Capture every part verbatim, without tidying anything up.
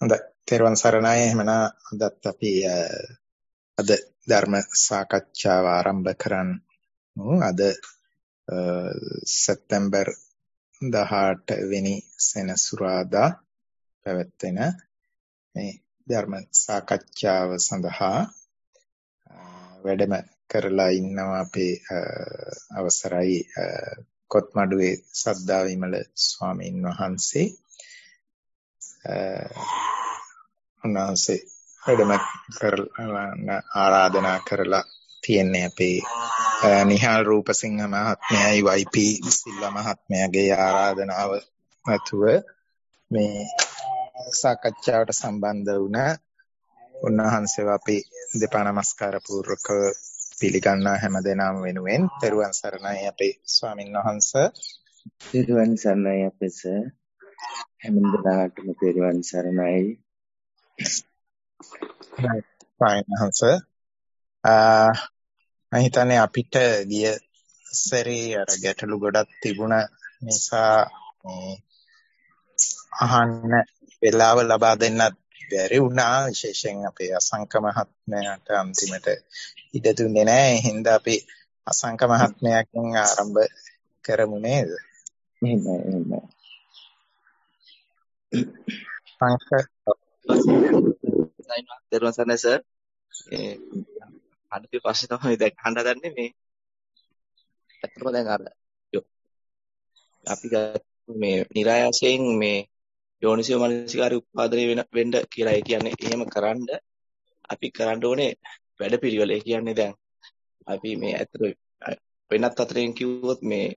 හොඳයි. තෙරුවන් සරණයි. එහෙමනම් අදත් අපි අද ධර්ම සාකච්ඡාව ආරම්භ කරමු. අද සැප්තැම්බර් දහඅට වෙනි සෙනසුරාදා පැවැත්වෙන මේ ධර්ම සාකච්ඡාව සඳහා වැඩම කරලා ඉන්නවා අපේ අවසරයි කොත්මඩුවේ සද්දා විමල ස්වාමීන් වහන්සේ. උන්වහන්සේ වැඩම කරලා ආරාධනා කරලා තියෙන්නේ අපේ නිහාල් රූපසිංහ මහත්මයායි වයිපී සිල්වා මහත්මයාගේ ආරාධනාව නැතුව මේ සාකච්ඡාවට සම්බන්ධ වුණ උන්වහන්සේව අපි දෙපා නමස්කාර පූර්වක පිළිගන්නා හැම දෙනාම වෙනුවෙන් තෙරුවන් සරණයි අපේ ස්වාමින් වහන්සේ. තෙරුවන් සරණයි අපෙස හැම දිනකටම තෙරුවන් සරණයි. වහන්ස මම හිතන්නේ අපිට ගිය සැරේ අර ගැටලු ගොඩක් තිබුණ නිසා මේ අහන්න වෙලාව ලබා දෙන්නත් බැරි වුණා. විශේෂයෙන් අපේ අසංක මහත්මයාට අන්තිමට ඉඩ දුන්නේ නැහැ. ඒ හින්දා අපි අසංක මහත්මයාගෙන් ආරම්භ කරමු නේද? එහෙමයි එහෙමයි. අංක තෙරුවන් සරණයි සර්. ඒ අනිත් ප්‍රශ්නේ තමයි දැන් අහන්න හදන්නේ මේ අත්‍තරම දැන් අර අපි මේ નિરાයාසයෙන් මේ යෝනිසෝ මනසිකාරී උත්පාදනය වෙන වෙන්න කියලා ඒ කියන්නේ එහෙම කරන්න අපි කරන්න ඕනේ වැඩපිළිවෙල. ඒ කියන්නේ දැන් අපි මේ අතර වෙනත් අතරින් කිව්වොත් මේ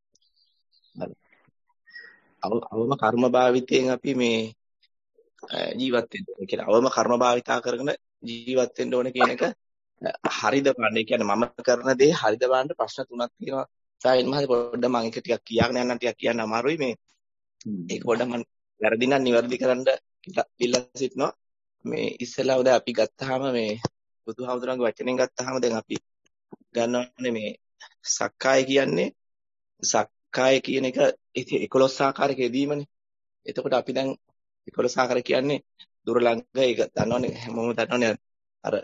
අවම කර්ම භාවිතයෙන් අපි මේ ජීවත් වෙන්න. ඒ කියන්නේ අවම කර්ම භාවිතා කරගෙන ජීවත් වෙන්න ඕනේ කියන එක හරිද බලන්න. ඒ කියන්නේ මම කරන දේ හරිද බලන්න ප්‍රශ්න තුනක් තියෙනවා. සායන් මහත් පොඩ්ඩක් මම එක ටිකක් කියාගෙන යන්න ටිකක් කියන්න අමාරුයි මේ. ඒක පොඩ්ඩක් මම වැරදි නම් නිවැරදි කරන්න ඉල්ලා සිටිනවා. මේ ඉස්සෙල්ලා උදේ අපි ගත්තාම මේ බුදුහාමුදුරන්ගේ වචනෙන් ගත්තාම දැන් අපි ගන්නවනේ මේ සක්කාය කියන්නේ සක්කාය කියන එක එකොළොස් ආකාරයක යෙදීමනේ. එතකොට අපි දැන් එකොළොස් ආකාරය කියන්නේ දුරලංග ඒක දන්නවනේ හැමෝම දන්නවනේ අර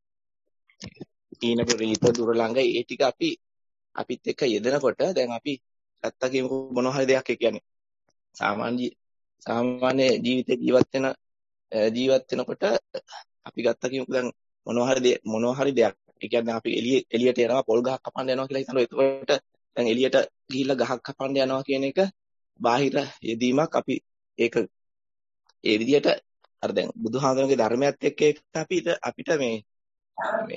ඊන ප්‍රීත දුරලංග ඒ ටික අපි අපිත් එක්ක යෙදෙනකොට දැන් අපි ගත්තා කියමුකෝ මොනවා හරි දෙයක්. ඒ කියන්නේ සාමාන්‍ය සාමාන්‍ය ජීවිතේ ජීවත් වෙන ජීවත් වෙනකොට අපි ගත්තා කියමුකෝ දැන් මොනවා හරි මොනවා හරි දෙයක්. ඒ කියන්නේ අපි එළිය එළියට යනවා පොල් ගහක් කපන්න යනවා කියලා හිතනවා. එතකොට දැන් එළියට ගිහිල්ලා ගහක් කපන්න යනවා කියන එක බාහිර යෙදීමක්. අපි ඒක ඒ විදිහට අර දැන් බුදුහාමුදුරන්ගේ ධර්මයත් එක්ක අපිට අපිට මේ මේ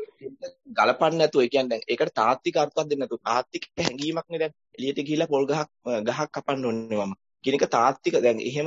ගලපන්න නැතුව ඒ කියන්නේ දැන් ඒකට තාත්වික අර්ථයක් දෙන්න නැතුව තාත්වික හැඟීමක් නේ දැන් එළියට ගිහිල්ලා පොල් ගහක් ගහක් කපන්න ඕනේ මම කියන එක තාත්වික. දැන් එහෙම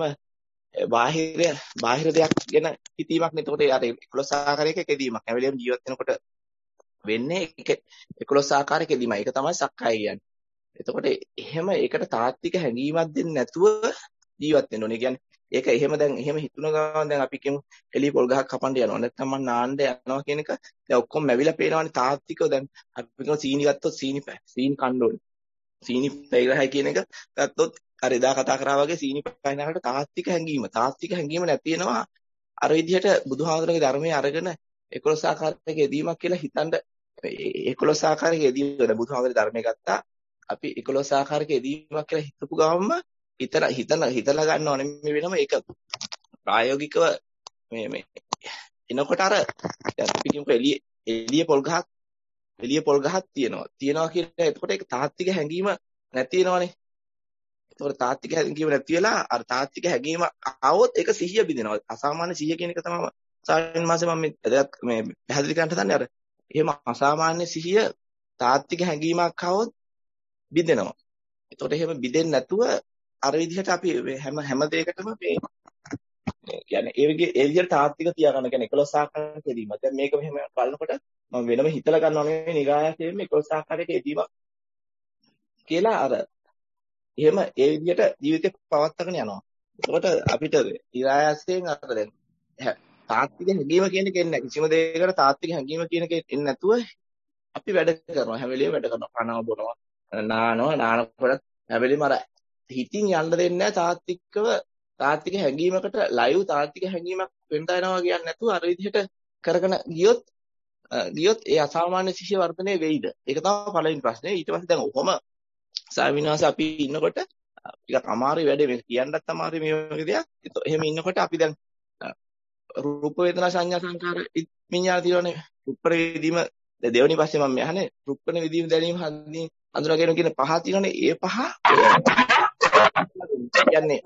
බාහිර බාහිර දෙයක් ගැන හිතීමක් නේ. එතකොට අර එකොළොස් ආකාරයක කෙදීමක් හැම වෙලේම ජීවත් වෙනකොට වෙන්නේ එකොළොස් ආකාරයක කෙදීමයි. ඒක තමයි සක්කාය කියන්නේ. එතකොට එහෙම ඒකට තාත්වික හැඟීමක් දෙන්නේ නැතුව ජීවත් වෙන්න ඕනේ. කියන්නේ ඒක එහෙම දැන් එහෙම හිතුන ගමන් දැන් අපි කියමු එළිය පොල් ගහක් කපන්න යනවා. නැත්නම් මම නාන්න යනවා කියන එක දැන් ඔක්කොම මැවිලා පේනවනේ තාත්විකව. දැන් අපි කියමු සීනි ගත්තොත් සීනි පැ සීනි කන්න ඕනේ. සීනි පැයරහයි කියන එක ගත්තොත් අර එදා කතා කරා වගේ සීනි පැයනකට තාත්වික හැඟීම තාත්වික හැඟීම නැති වෙනවා. අර විදිහට බුදුහාමුදුරගේ ධර්මයේ අරගෙන එකොළොස් ආකාරයක යෙදීමක් කියලා හිතන්න එකොළොස් ආකාරයක යෙදීම බුදුහාමුදුරගේ ධර්මයේ ගත්තා. අපි එකොළොස් ආකාරයක යෙදීමක් කියලා හිතපු ගමන්ම හිතන හිතන හිතලා ගන්නව නෙමෙයි වෙනම ඒක ප්‍රායෝගිකව මේ මේ එනකොට අර දැන් අපි කියමුකෝ එළිය එළිය පොල් ගහක් එළිය පොල් ගහක් තියෙනවා තියෙනවා කියලා. එතකොට ඒක තාත්වික හැඟීම නැති වෙනවනේ. එතකොට තාත්වික හැඟීම නැති වෙලා අර තාත්වික හැඟීම ආවොත් ඒක සිහිය බිඳිනවා. අසාමාන්‍ය සිහිය කියන එක තමයි සායන් මාසේ මම මේ පැහැදිලි කරන්න හදන්නේ. අර එහෙම අසාමාන්‍ය සිහිය තාත්වික හැඟීමක් ආවොත් බිඳෙනවා. එතකොට එහෙම බිඳෙන්නේ නැතුව අර විදිහට අපි හැම හැම දෙයකටම මේ කියන්නේ ඒ විදිහේ ඒ විදිහට තාත්වික තියාගන්න කියන්නේ එකොළොස් ආකාරයක යෙදීම. දැන් මේක මෙහෙම බලනකොට මම වෙනම හිතලා ගන්නව නෙවෙයි නිරායසයෙන්ම එකොළොස් ආකාරයක යෙදීම කියලා අර එහෙම ඒ විදිහට ජීවිතේ පවත්වාගෙන යනවා. එතකොට අපිට නිරායසයෙන් අර දැන් තාත්වික හැඟීම කියන එක එන්නේ නැහැ. කිසිම දෙයකට තාත්වික හැඟීම කියන එක එන්නේ නැතුව අපි වැඩ කරනවා. හැම වෙලෙම වැඩ කරනවා. කනවා බොනවා නානවා නානකොට හැම වෙලෙම අර හිතින් යන්න දෙන්නේ නැහැ තාත්විකව තාත්වික හැඟීමකට ලයිව් තාත්වික හැඟීමක් වෙන්න යනවා කියන්නේ නැතුව අර විදිහට කරගෙන ගියොත් ගියොත් ඒ අසාමාන්‍ය ශිෂ්‍ය වර්ධනය වෙයිද? ඒක තමයි පළවෙනි ප්‍රශ්නේ. ඊට පස්සේ දැන් ඔහොම ස්වාමිනාස අපි ඉන්නකොට ටිකක් අමාරුයි වැඩේ මේක කියන්නත් අමාරුයි මේ වගේ දෙයක්. එහෙම ඉන්නකොට අපි දැන් රූප වේදනා සංඥා සංකාර විඤ්ඤාණ තියෙනවානේ. උප්පර විදීම දෙවෙනි පස්සේ මම අහන්නේ රුප්පණ විදීම දැනීම හඳුනන අඳුනා ගැනීම කියන පහ තියෙනවානේ. ඒ පහ කියන්නේ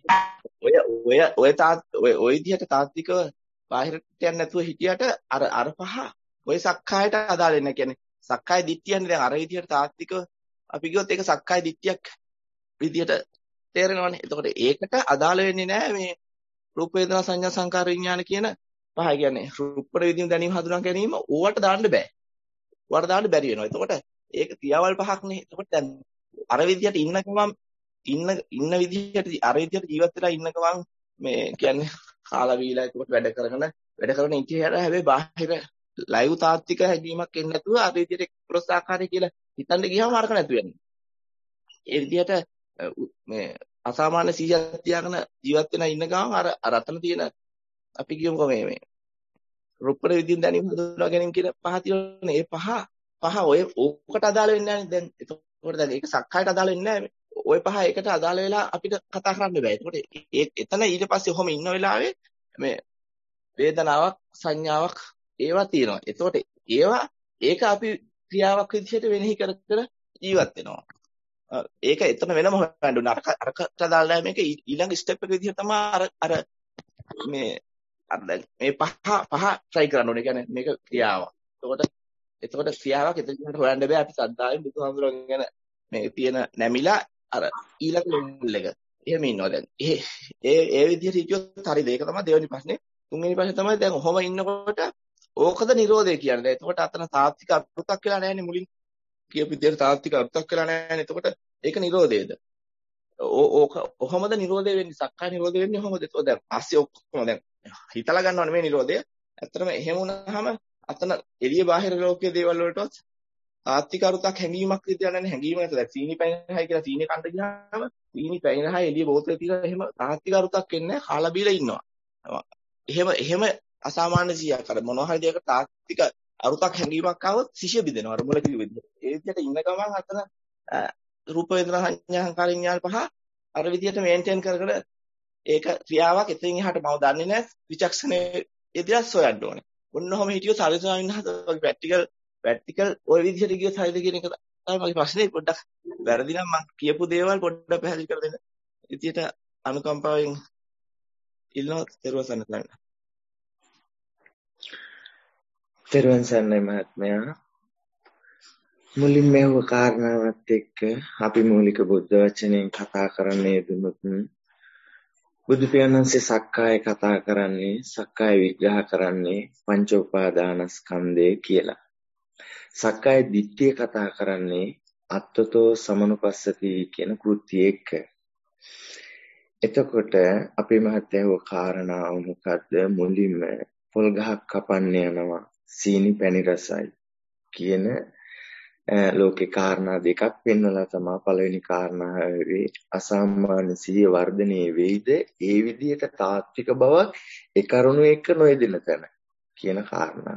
ඔය ඔය ඔය තාත් ඔය ඔය විදිහට තාත්විකව බාහිරට යන්නේ නැතුව හිටියට අර අර පහ ඔය සක්කායට අදාළ වෙන්නේ. කියන්නේ සක්කාය දිට්ඨියන්නේ දැන් අර විදිහට තාත්විකව අපි කිව්වොත් ඒක සක්කාය දිට්ඨියක් විදිහට තේරෙනවානේ. එතකොට ඒකට අදාළ වෙන්නේ නැහැ මේ රූප වේදනා සංඥා සංකාර විඥාන කියන පහ. කියන්නේ රූපර විදීම දැනීම හඳුනා ගැනීම ඕවට දාන්න බෑ. ඕවට දාන්න බැරි වෙනවා. එතකොට ඒක ක්‍රියාවල් පහක් නේ. එතකොට දැන් අර විදිහට ඉන්න ගමන් ඉන්න ඉන්න විදිහට අර විදිහට ජීවත් වෙලා ඉන්න ගමන් මේ කියන්නේ කාලා වීලා එතකොට වැඩ කරගෙන වැඩ කරගෙන ඉතිහැර හැබැයි බාහිර ලයිව් තාත්වික හැඟීමක් එන්නේ නැතුව අර විදිහට එක්ස්ප්‍රස් ආකාරය කියලා හිතන්න ගියාම අරක නැතු වෙනවා. ඒ විදිහට මේ අසාමාන්‍ය සිහියක් තියාගෙන ජීවත් වෙන ඉන්න ගමන් අර අර අතන තියෙන අපි කියමුකෝ මේ මේ රූපර විදිහින් දැනීම හඳුනා ගැනීම කියන පහ තියෙනනේ. ඒ පහ පහ ඔය ඕකට අදාළ වෙන්නේ නැහැ දැන්. එතකොට දැන් ඒක සක්කායට අදාළ වෙන්නේ නැහැ. ඔය පහ ඒකට අදාළ වෙලා අපිට කතා කරන්න බෑ. එතකොට ඒ එතන ඊට පස්සේ ඔහොම ඉන්න වෙලාවේ මේ වේදනාවක් සංඥාවක් ඒවා තියෙනවා. එතකොට ඒවා ඒක අපි ක්‍රියාවක් විදිහට වෙනෙහි කර කර ජීවත් වෙනවා. ඒක එතන වෙනම හොයන්න ඕන. අර අරකට අදාළ නැහැ මේක ඊළඟ ස්ටෙප් එක විදිහට තමයි අර අර මේ අර දැන් මේ පහ පහ try කරන්න ඕනේ. කියන්නේ මේක ක්‍රියාවක්. එතකොට එතකොට ක්‍රියාවක් එතනට හොයන්න බෑ. අපි සද්දායෙන් බුදුහාමුදුරුවෝ ගැන මේ තියෙන නැමිලා අර ඊළඟ ලෙවල් එක. එහෙම ඉන්නවා දැන්. ඒ ඒ ඒ විදිහට හිටියොත් හරිද? ඒක තමයි දෙවෙනි ප්‍රශ්නේ. තුන්වෙනි ප්‍රශ්නේ තමයි දැන් ඔහොම ඉන්නකොට ඕකද නිරෝධය කියන්නේ. දැන් එතකොට අතන තාත්වික අර්ථයක් වෙලා නැහැනේ මුලින් කියපු විදිහට තාත්වික අර්ථයක් වෙලා නැහැනේ. එතකොට ඒක නිරෝධයද? ඕක ඔහොමද නිරෝධය වෙන්නේ? සක්කාය නිරෝධය වෙන්නේ ඔහොමද? එතකොට දැන් පස්සේ ඔක්කොම දැන් හිතලා ගන්නවනේ මේ නිරෝධය. ඇත්තටම එහෙම වුණාම අතන එළිය බාහිර ලෝකයේ දේවල් වලටවත් තාත්වික අරුතක් හැඟීමක් විදියට නැහැ. හැඟීම නැත. දැන් සීනි පැණිරහයි කියලා සීනි කන්න ගියාම සීනි පැණිරහයි එළිය බෝතලේ තියලා එහෙම තාත්වික අරුතක් එන්නේ නැහැ. කාලා බීලා ඉන්නවා. එහෙම එහෙම අසාමාන්‍ය සියක් අර මොනවා හරි දෙයක තාත්වික අරුතක් හැඟීමක් ආවොත් සිහිය බිඳෙනවා. අර මුල කිව්ව විදිහට. ඒ විදිහට ඉන්න ගමන් අතන රූප වේදනා සංඥා සංකාර විඥාන පහ අර විදිහට මේන්ටේන් කරගෙන ඒක ක්‍රියාවක් එතනින් එහාට මම දන්නේ නැහැ. විචක්ෂණයේ එදිලා සොයන්න ඕනේ. ඔන්න ඔහම හිටියොත් හරි ස්වාමීන් වහන්සේ වගේ ප්‍රැක්ටිකල් ප්‍රැක්ටිකල් ওই විදිහට ගියොත් හරිද කියන එක තමයි මගේ ප්‍රශ්නේ. පොඩ්ඩක් වැරදි නම් මම කියපු දේවල් පොඩ්ඩක් පැහැදිලි කර දෙන්න. ඉතියට අනුකම්පාවෙන් ඉල්ලනවා. තෙරුවන් සරණයි. තෙරුවන් සරණයි මහත්මයා. මුලින්ම මේ කාරණාවත් එක්ක අපි මූලික බුද්ධ වචනයෙන් කතා කරන්නේ දුන්නොත් බුදු පියාණන්සේ සක්කාය කතා කරන්නේ සක්කාය විග්‍රහ කරන්නේ පංච උපාදානස්කන්ධය කියලා. සක්කාය දිට්ඨිය කතා කරන්නේ අත්තතෝ සමනුපස්සති කියන කෘත්‍ය එක්ක. එතකොට අපේ මහත්යව කාරණාව මොකද්ද? මුලින්ම පොල් ගහක් කපන්න යනවා සීනි පැණි රසයි කියන ලෝකේ කාරණා දෙකක් පෙන්වලා තමයි පළවෙනි කාරණාවේ අසාමාන්‍ය සිහිය වර්ධනයේ වෙයිද ඒ විදිහට තාත්වික බවක් ඒ කරුණු එක්ක නොයෙදෙන තැන කියන කාරණා.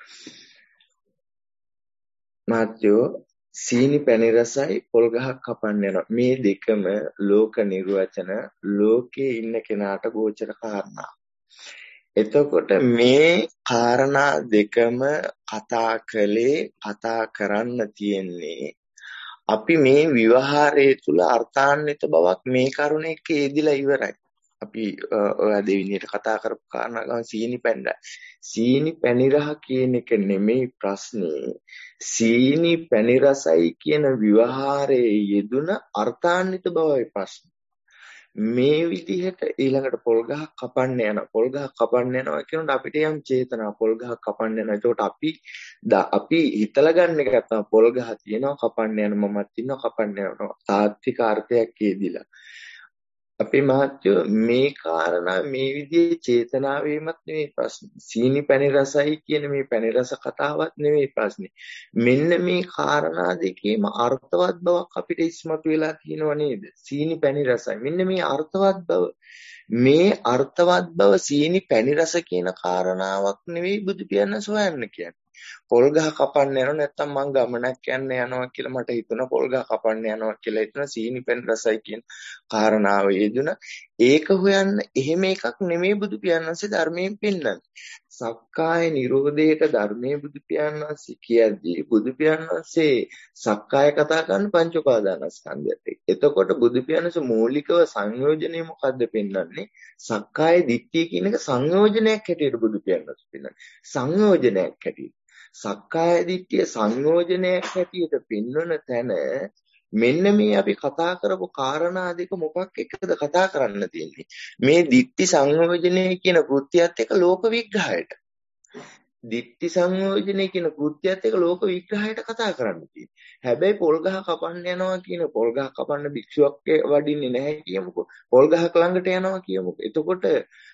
මාත්‍යෝ සීනි පැණි රසයි පොල් ගහක් කපන්න යනවා. මේ දෙකම ලෝක නිර්වචන ලෝකේ ඉන්න කෙනාට ගෝචර කාරණා. එතකොට මේ කාරණා දෙකම කතා කළේ කතා කරන්න තියෙන්නේ අපි මේ විවහාරයේ තුල අර්ථාන්විත බවක් මේ කරුණ එක්ක යෙදිලා ඉවරයි. අපි ඔය දෙවිනියට කතා කරපු කාරණා ගමන් සීනි පැණි සීනි පැණි රහ කියන එක නෙමෙයි ප්‍රශ්නේ. සීනි පැණි රසයි කියන විවහාරයේ යෙදුන අර්ථාන්විත බවයි ප්‍රශ්නේ. මේ විදිහට ඊළඟට පොල් ගහක් කපන්න යන පොල් ගහක් කපන්න යනවා කියනකොට අපිට යම් චේතනා පොල් ගහක් කපන්න යනවා. ඒකට අපි අපි හිතලා ගන්න එක තමයි පොල් ගහ තියෙනවා කපන්න යන මමත් ඉන්නවා කපන්න යනවා. තාත්වික අර්ථයක් කියදිලා. අපේ මහත්යෝ මේ කාරණා මේ විදිහේ චේතනාවේමත් නෙමෙයි ප්‍රශ්නේ. සීනි පැණි රසයි කියන මේ පැණි රස කතාවක් නෙමෙයි ප්‍රශ්නේ. මෙන්න මේ කාරණා දෙකේම අර්ථවත් බවක් අපිට ඉස්මතු වෙලා තියෙනව නේද? සීනි පැණි රසයි. මෙන්න මේ අර්ථවත් බව මේ අර්ථවත් බව සීනි පැණි රස කියන කාරණාවක් නෙවෙයි බුදු පියාණන් සොයන්න කියන්නේ. පොල් ගහ කපන්න යනවා නැත්නම් මං ගමනක් යන්න යනවා කියලා මට හිතුණා පොල් ගහ කපන්න යනවා කියලා හිතුණා සීනි පැණි රසයි කියන කාරණාව යෙදුණා. ඒක හොයන්න එහෙම එකක් නෙමෙයි බුදු පියාණන්සේ ධර්මයෙන් පෙන්නන්නේ. සක්කාය නිරෝධයට ධර්මයේ බුදු පියාණන්සේ කියද්දී බුදු පියාණන්සේ සක්කාය කතා කරන පංච උපාදානස්කන්ධයත් එක්ක. එතකොට බුදු පියාණන්සේ මූලිකව සංයෝජනය මොකද්ද පෙන්වන්නේ? සක්කාය දිට්ඨිය කියන එක සංයෝජනයක් හැටියට බුදු පියාණන්සේ පෙන්වන්නේ. සංයෝජනයක් හැටියට. සක්කාය දිට්ඨිය සංයෝජනයක් හැටියට පෙන්වන තැන මෙන්න මේ අපි කතා කරපු කාරණා දෙක මොකක් එක්කද කතා කරන්න තියෙන්නේ මේ දිට්ඨි සංයෝජනය කියන කෘත්‍යයත් එක්ක ලෝක විග්‍රහයට දිට්ඨි සංයෝජනය කියන කෘත්‍යයත් එක්ක ලෝක විග්‍රහයට කතා කරන්න තියෙන්නේ හැබැයි පොල් ගහ කපන්න යනවා කියන පොල් ගහ කපන්න භික්ෂුවක් වඩින්නේ නැහැ කියමුකෝ පොල් ගහක් ළඟට යනවා කියමුකෝ එතකොට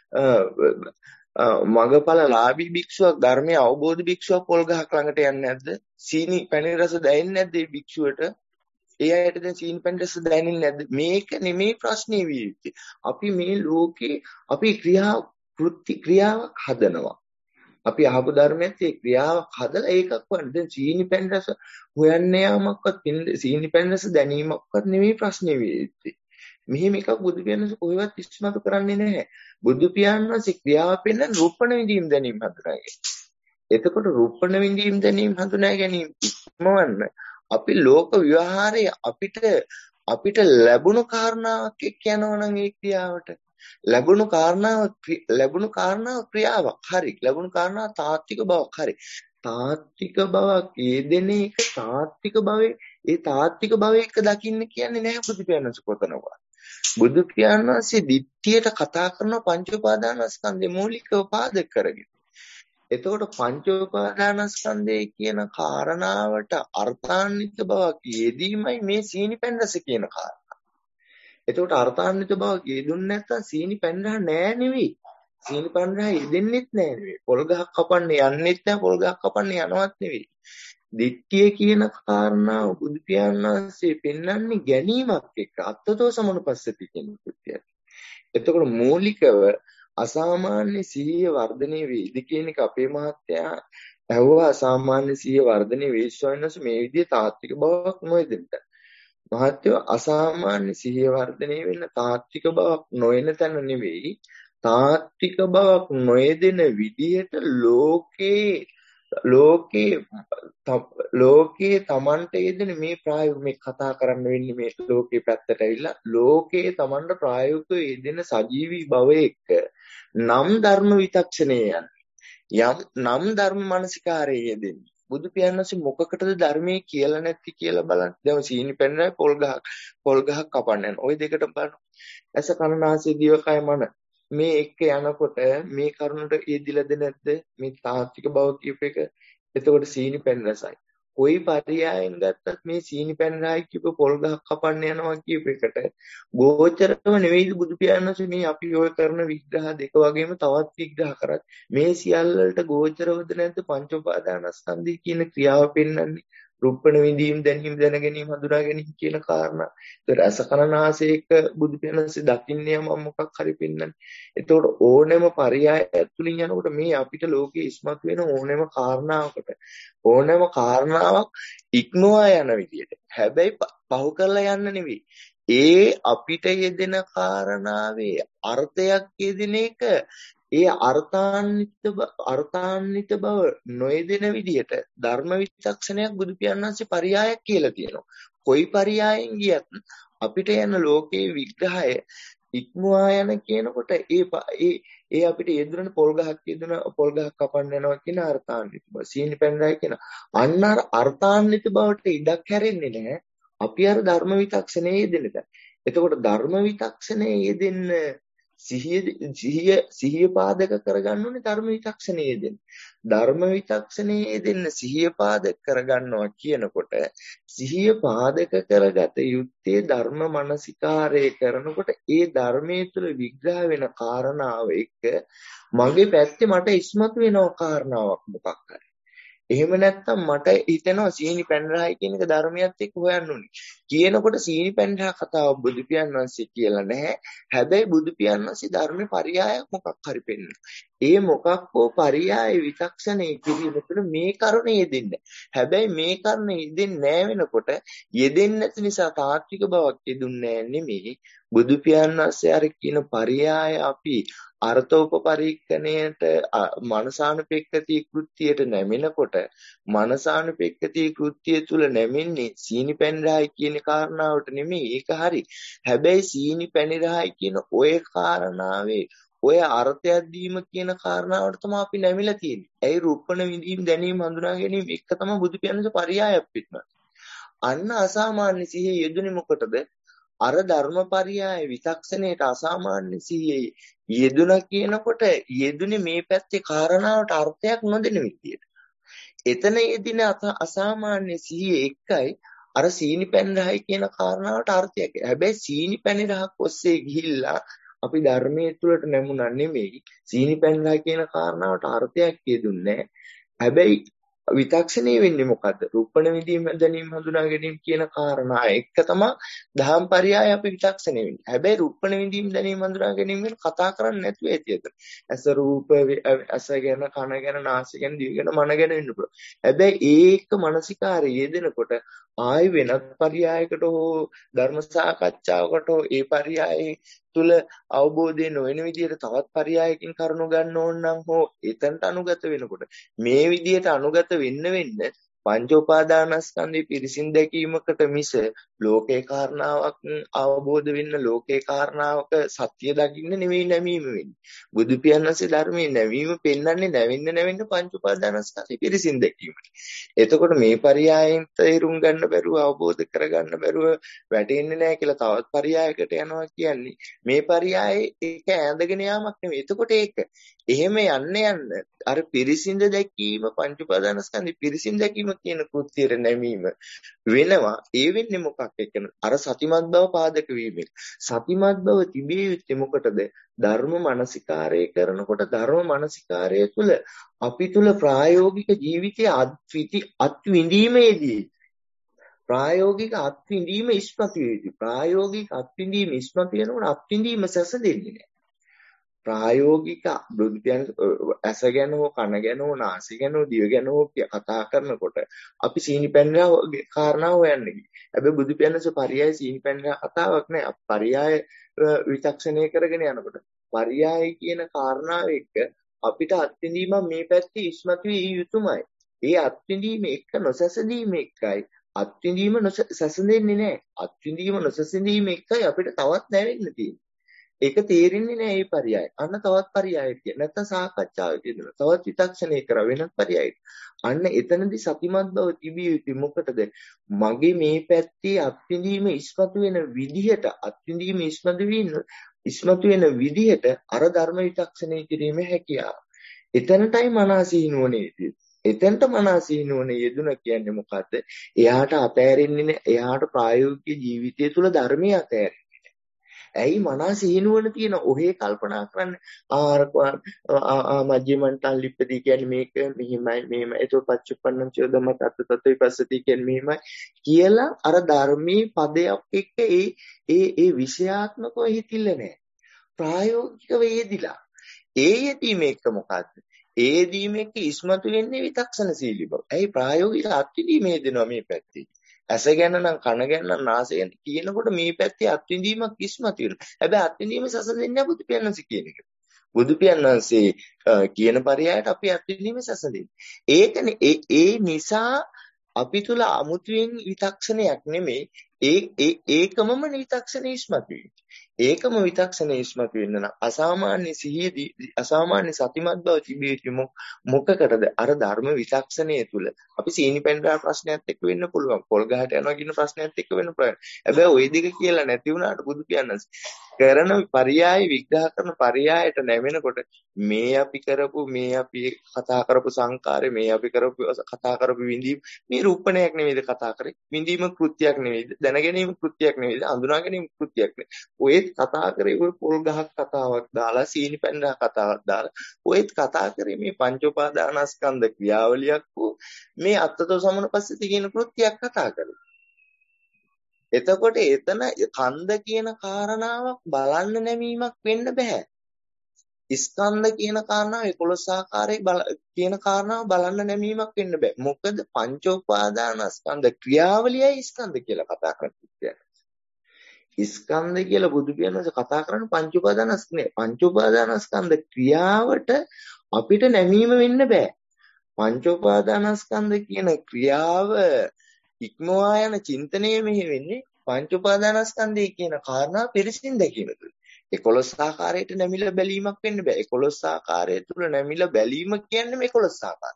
මගපලලාභී භික්ෂුවක් ධර්මයේ අවබෝධ භික්ෂුවක් පොල් ගහක් ළඟට යන්නේ නැද්ද? සීනි පැණි රස දැනෙන්නේ නැද්ද මේ භික්ෂුවට? ඒ අයට දැන් සීනි පැණි රස දැනෙන්නේ නැද්ද? මේක නෙමෙයි ප්‍රශ්නේ විය යුත්තේ. අපි මේ ලෝකේ අපි ක්‍රියා කෘත්‍ය ක්‍රියාවක් හදනවා. අපි අහපු ධර්මයේත් ඒ ක්‍රියාවක් හදලා ඒකක් වань දැන් සීනි පැණි රස හොයන්න යාමක්වත් සීනි පැණි රස දැනීමක්වත් නෙමෙයි ප්‍රශ්නේ විය යුත්තේ. මෙහෙම එකක් බුදු පියාණන් කොහෙවත් ඉස්මතු කරන්නේ නැහැ. බුදු පියාණන් ක්‍රියාව පෙන්න රූපණ විඳීම් දැනීම හඳුනාගන්න. එතකොට රූපණ විඳීම් දැනීම හඳුනා ගැනීම ඉක්මවන්න අපි ලෝක විවහාරයේ අපිට අපිට ලැබුණු කාරණාවක් එක්ක යනවා නම් ඒ ක්‍රියාවට ලැබුණු කාරණාව ලැබුණු කාරණාව ක්‍රියාවක් හරි ලැබුණු කාරණාව තාත්වික බවක් හරි තාත්වික බවක් යෙදෙන එක තාත්වික භවයේ ඒ තාත්වික භවයේ එක දකින්න කියන්නේ නැහැ බුදු පියාණන් කොතනකවත්. බුදු පියාණන්සේ දිට්ඨියට කතා කරන පංච උපාදානස්කන්ධේ මූලිකව පාදක කරගෙන. එතකොට පංච උපාදානස්කන්ධය කියන කාරණාවට අර්ථාන්විත බවක් යෙදීමයි මේ සීනි පැණි රස කියන කාරණා. එතකොට අර්ථාන්විත බවක් යෙදුන්නේ නැත්නම් සීනි පැණි රස නෑ නෙවෙයි. සීනි පැණි රස යෙදෙන්නෙත් නෑ නෙවෙයි. පොල් ගහක් කපන්න යන්නෙත් නෑ පොල් ගහක් කපන්න යනවත් නෙවෙයි. දිට්ඨිය කියන කාරණාව බුදු පියාණන්සේ පෙන්වන්නේ ගැනීමක් එක්ක අත්තතෝ සමනුපස්සති කියන කෘත්‍යය. එතකොට මූලිකව අසාමාන්‍ය සිහිය වර්ධනය වේද කියන එක අපේ මහත්තයා ඇහුවා අසාමාන්‍ය සිහිය වර්ධනය වේස්වන්නස මේ විදිහේ තාත්වික බවක් නොයෙදෙන්න. මහත්තයෝ අසාමාන්‍ය සිහිය වර්ධනය වෙන තාත්වික බවක් නොයන තැන නෙවෙයි තාත්වික බවක් නොයෙදෙන විදිහට ලෝකේ ලෝකේ ලෝකේ Tamante යෙදෙන මේ ප්‍රායෝගික මේ කතා කරන්න වෙන්නේ මේ ලෝකේ පැත්තට ඇවිල්ලා ලෝකේ Tamante ප්‍රායෝගිකව යෙදෙන සජීවී භවයක නම් ධර්ම විචක්ෂණය යම් නම් ධර්ම මානසිකාරයේ යෙදෙන්නේ බුදු පියාණන්සේ මොකකටද ධර්මයේ කියලා නැති කියලා බලන්න. දැන් සීනි පැන්නයි පොල් ගහක් පොල් ගහක් කපන්න යන. ওই දෙකට බලන්න. ඇස කන නාසය දිවකය මන මේ එක්ක යනකොට මේ කරුණට යෙදිලාද නැද්ද? මේ තාත්වික බව කියප එක. එතකොට සීනි පැන් රසයි. කොයි පරියායෙන් ගත්තත් මේ සීනි පැන් රසයි කියප පොල් ගහක් කපන්න යනවා කියප එකට ගෝචරව නෙවෙයි බුදු පියාණන්සේ මේ අපි ඔය කරන විග්‍රහ දෙක වගේම තවත් විග්‍රහ කරත් මේ සියල්ලට ගෝචරවද නැද්ද පංච උපාදානස්කන්ධය කියන ක්‍රියාව පෙන්වන්නේ රූපණ විඳීම් දැනීම දැන ගැනීම හඳුනා ගැනීම කියන කාරණා. ඒතර අසකනාසයක බුදු පියාණන්සේ දකින්නේ යම මොකක් හරි පෙන්වන්නේ. එතකොට ඕනෑම පරයයක් තුලින් යනකොට මේ අපිට ලෝකේ ඉස්මතු වෙන ඕනෑම කාරණාවකට ඕනෑම කාරණාවක් ඉක්මවා යන විදියට. හැබැයි පහු කරලා යන්න නෙවෙයි. ඒ අපිට යෙදෙන කාරණාවේ අර්ථයක් යෙදෙන එක ඒ අර්ථාන්විත අර්ථාන්විත බව නොයෙදෙන විදිහට ධර්ම විචක්ෂණයක් බුදු පියාණන්සේ පරියායක් කියලා තියෙනවා. කොයි පරියායෙන් ගියත් අපිට යන ලෝකේ විග්‍රහය ඉක්මවා යන කියනකොට ඒ ඒ ඒ අපිට යෙදුන පොල් ගහක් යෙදුන පොල් ගහක් කපන්න යනවා කියන අර්ථාන්විත බව. සීනි පැන්රයි කියන අන්න අර අර්ථාන්විත බවට ඉඩක් හැරෙන්නේ නැහැ. අපි අර ධර්ම විචක්ෂණයේ යෙදෙන්නද. එතකොට ධර්ම විචක්ෂණයේ යෙදෙන්න සිහිය සිහිය සිහිය පාදක කරගන්න ඕනේ ධර්ම විචක්ෂණයේ දෙන්න. ධර්ම විචක්ෂණයේ දෙන්න සිහිය පාදක කරගන්නවා කියනකොට සිහිය පාදක කරගත යුත්තේ ධර්ම මනසිකාරය කරනකොට ඒ ධර්මයේ තුල විග්‍රහ වෙන කාරණාව එක්ක මගේ පැත්තේ මට ඉස්මතු වෙනව කාරණාවක් මොකක් හරි. එහෙම නැත්නම් මට හිතෙනවා සීනි පැණිරහයි කියන එක ධර්මයත් එක්ක හොයන්න ඕනේ. කියනකොට සීනි පැණිරහ කතාව බුදු පියාණන් වහන්සේ කියලා නැහැ. හැබැයි බුදු පියාණන් වහන්සේ ධර්මේ පරියායක් මොකක් හරි පෙන්නන. ඒ මොකක් හෝ පරියාය විචක්ෂණය කිරීම තුළ මේ කරුණේ යෙදෙන්නේ. හැබැයි මේ කරුණේ යෙදෙන්නේ නැහැ වෙනකොට යෙදෙන්නේ නැති නිසා තාත්වික බවක් යෙදුන්නේ නෙමෙයි. බුදු පියාණන් වහන්සේ අර කියන පරියාය අපි අර්ථෝපපරීක්ෂණයට මනසානුපෙක්ඛති කෘත්‍යයට නැමෙනකොට මනසානුපෙක්ඛති කෘත්‍ය තුල නැමෙන්නේ සීනි පැණිරහයි කියන කාරණාවට නෙමෙයි. ඒක හරි. හැබැයි සීනි පැණිරහයි කියන ඔය කාරණාවේ ඔය අර්ථයක් දීම කියන කාරණාවට තමයි අපි නැමිලා තියෙන්නේ. ඇයි රූපණ විඳීම් දැනීම හඳුනා ගැනීම එක තමයි බුදු පියාණන්ගේ පරියායක් පිටනවා. අන්න අසාමාන්‍ය සිහිය යෙදුනේ මොකටද? අර ධර්මපරියාය විචක්ෂණයට අසාමාන්‍ය සිහියේ යෙදුණා කියනකොට යෙදුනේ මේ පැත්තේ කාරණාවට අර්ථයක් නොදෙන විදියට. එතන යෙදින අසාමාන්‍ය සිහියේ එකයි අර සීනි පැණිරහයි කියන කාරණාවට අර්ථයක්. හැබැයි සීනි පැණිරහක් ඔස්සේ ගිහිල්ලා අපි ධර්මයේ තුලට නැමුණා නෙමෙයි. සීනි පැණිරහ කියන කාරණාවට අර්ථයක් යෙදුන්නේ නැහැ. හැබැයි විතක්ෂණය වෙන්නේ මොකද්ද? රූපණ විදීම දැනීම හඳුනා ගැනීම කියන කාරණා එක තමයි දහම් පරයය අපි විතක්ෂණය වෙන්නේ. හැබැයි රූපණ විදීම දැනීම හඳුනා ගැනීම ගැන කතා කරන්නේ නැතුව ඇති එතන. ඇස රූප ඇස ගැන කන ගැන නාසය ගැන දිව ගැන මන ගැන වෙන්න පුළුවන්. හැබැයි ඒක මානසිකාරය යෙදෙනකොට ආයි වෙනත් පරයයකට හෝ ධර්ම සාකච්ඡාවකට හෝ ඒ පරයයේ තුල අවබෝධය නොවන විදිහට තවත් පරයයකින් කරුණු ගන්න ඕන නම් හෝ එතනට අනුගත වෙනකොට මේ විදිහට අනුගත වෙන්න වෙන්න පංච උපාදානස්කන්ධේ පිරිසින් දැකීමකට මිස ලෝකේ කාරණාවක් අවබෝධ වෙන්න ලෝකේ කාරණාවක සත්‍ය දකින්න නෙවෙයි නැමීම වෙන්නේ. බුදු පියාණන්සේ ධර්මයේ නැවීම පෙන්වන්නේ නැවෙන්න නැවෙන්න පංච උපාදානස්කන්ධේ පිරිසින් දැකීමට. එතකොට මේ පරයයන් තේරුම් ගන්න බැරුව අවබෝධ කරගන්න බැරුව වැටෙන්නේ නැහැ කියලා තවත් පරයයකට යනවා කියන්නේ මේ පරයයේ ඒක ඈඳගෙන යාමක් නෙවෙයි. එතකොට ඒක එහෙම යන්න යන්න අර පිරිසිඳ දැකීම පංච උපාදානස්කන්ධේ පිරිසිඳ දැකීම කියන කෘත්‍යයට නැමීම වෙනවා. ඒ වෙන්නේ මොකක් එක්කද? අර සතිමත් බව පාදක වීමෙන්. සතිමත් බව තිබිය යුත්තේ මොකටද? ධර්ම මනසිකාරය කරනකොට ධර්ම මනසිකාරය තුළ අපි තුළ ප්‍රායෝගික ජීවිතයේ අත්විති අත්විඳීමේදී ප්‍රායෝගික අත්විඳීම ඉස්මතු වේවි. ප්‍රායෝගික අත්විඳීම ඉස්මතු වෙනකොට අත්විඳීම සැසඳෙන්නේ නැහැ. ප්‍රායෝගික බුද්ධයන් ඇස ගැන හෝ කන ගැන හෝ නාසය ගැන හෝ දිව ගැන හෝ කතා කරනකොට අපි සීනි පැණිරහ කාරණා හොයන්නේ. හැබැයි බුදු පියාණන්සේ පරයය සීනි පැණිරහ කතාවක් නෑ. පරයය විචක්ෂණය කරගෙන යනකොට පරයය කියන කාරණාව එක්ක අපිට අත්විඳීම මේ පැත්තේ ඉස්මතු විය යුතුමයි. ඒ අත්විඳීම එක්ක නොසැසඳීම එක්කයි අත්විඳීම නොසැසඳෙන්නේ නෑ. අත්විඳීම නොසැසඳීම එක්කයි අපිට තවත් නැවෙන්න තියෙන්නේ. ඒක තේරෙන්නේ නැහැ මේ පරයය. අන්න තවත් පරයයක් කියන. නැත්නම් සාකච්ඡාවක් කියනවා. තවත් විතක්ෂණය කර වෙනත් පරයයක්. අන්න එතනදී සතිමත් බව තිබිය යුතු මොකටද? මගේ මේ පැත්තේ අත්විඳීම ඉස්මතු වෙන විදිහට අත්විඳීම ඉස්මතු වෙන ඉස්මතු වෙන විදිහට අර ධර්ම විතක්ෂණය කිරීමේ හැකියාව. එතනටයි මනසිනුවනේ. එතනට මනසිනුවනේ යෙදුන කියන්නේ මොකද්ද? එයාට අතෑරෙන්නේ නැහැ. එයාට ප්‍රායෝගික ජීවිතය තුළ ධර්මයේ අතෑරෙන්නේ. ඇයි මනස හිනුවන තියෙන ඔහේ කල්පනා කරන්න ආ මජ්ජිමන්තන් ලිප්පති කියන්නේ මේක මෙහිමයි මෙහෙමයි ඒක පච්චුප්පන්නං චෝදම තත් තත් විපස්සති කියන්නේ මෙහිමයි කියලා අර ධර්මී පදයක් එක්ක ඒ ඒ ඒ විෂයාත්මකව හිතිල්ල නැහැ ප්‍රායෝගිකව යෙදිලා ඒ යෙදීම එක්ක මොකද්ද ඒ යෙදීම එක්ක ඉස්මතු වෙන්නේ විතක්ෂණශීලී බව. ඇයි ප්‍රායෝගික අත්විඳීමේ දෙනවා මේ පැත්තේ. ඇස ගැන නම් කන ගැන නම් නාසය ගැන කියනකොට මේ පැත්තේ අත්විඳීමක් ඉස්මතු වෙනවා. හැබැයි අත්විඳීම සසඳෙන්නේ නැහැ බුදු පියාණන්සේ කියන එක. බුදු පියාණන්සේ කියන පරයයට අපි අත්විඳීම සසඳෙන්නේ. ඒකනේ ඒ ඒ නිසා අපි තුල අමුතුවෙන් විතක්ෂණයක් නෙමෙයි ඒ ඒ ඒකමම විතක්ෂණ ඉස්මතු වෙන්නේ. ඒකම විතක්ෂණ ඉස්මතු වෙන්න නම් අසාමාන්‍ය සිහියදී අසාමාන්‍ය සතිමත් බව තිබිය යුතු මොකකටද අර ධර්ම විතක්ෂණය තුල අපි සීනි පැණිරහ ප්‍රශ්නයත් එක්ක වෙන්න පුළුවන් පොල් ගහට යනවා කියන ප්‍රශ්නයත් එක්ක වෙන්න පුළුවන් හැබැයි ওই දෙක කියලා නැති වුණාට බුදු පියාණන් කරන පරයය විග්‍රහ කරන පරයයට නැවෙනකොට මේ අපි කරපු මේ අපි කතා කරපු සංකාරය මේ අපි කරපු කතා කරපු විඳීම මේ රූපණයක් නෙවෙයිද කතා කරේ විඳීම කෘත්‍යයක් නෙවෙයිද දැනගැනීම කෘත්‍යයක් නෙවෙයිද හඳුනා ගැනීම කෘත්‍යයක් නෙවෙයි ඔය කතා කරේ ඔය පොල් ගහක් කතාවක් දාලා සීනි පැණි කතාවක් දාලා ඔයත් කතා කරේ මේ පංච උපාදානස්කන්ධ ක්‍රියාවලියක් වූ මේ අත්තතෝ සමනපස්සිත කියන කෘත්‍යයක් කතා කරේ. එතකොට එතන කන්ද කියන කාරණාවක් බලන්න නැමීමක් වෙන්න බෑ. ස්කන්ධ කියන කාරණාව එකොළොස් ආකාරයේ බල කියන කාරණාව බලන්න නැමීමක් වෙන්න බෑ. මොකද පංච උපාදානස්කන්ධ ක්‍රියාවලියයි ස්කන්ධ කියලා කතා කරන්නේ. ස්කන්ධ කියලා බුදු පියාණන් කතා කරන්නේ පංච උපාදානස්කන්ධ. පංච උපාදානස්කන්ධ ක්‍රියාවට අපිට නැමීම වෙන්න බෑ. පංච උපාදානස්කන්ධ කියන ක්‍රියාව ඉක්මවා යන චින්තනය මෙහි වෙන්නේ පංච උපාදානස්කන්ධය කියන කාරණා පිරිසින් දැකීම තුළ. එකොළොස් ආකාරයට නැමිලා බැලීමක් වෙන්න බෑ. එකොළොස් ආකාරය තුළ නැමිලා බැලීම කියන්නේ මේ එකොළොස් ආකාරය.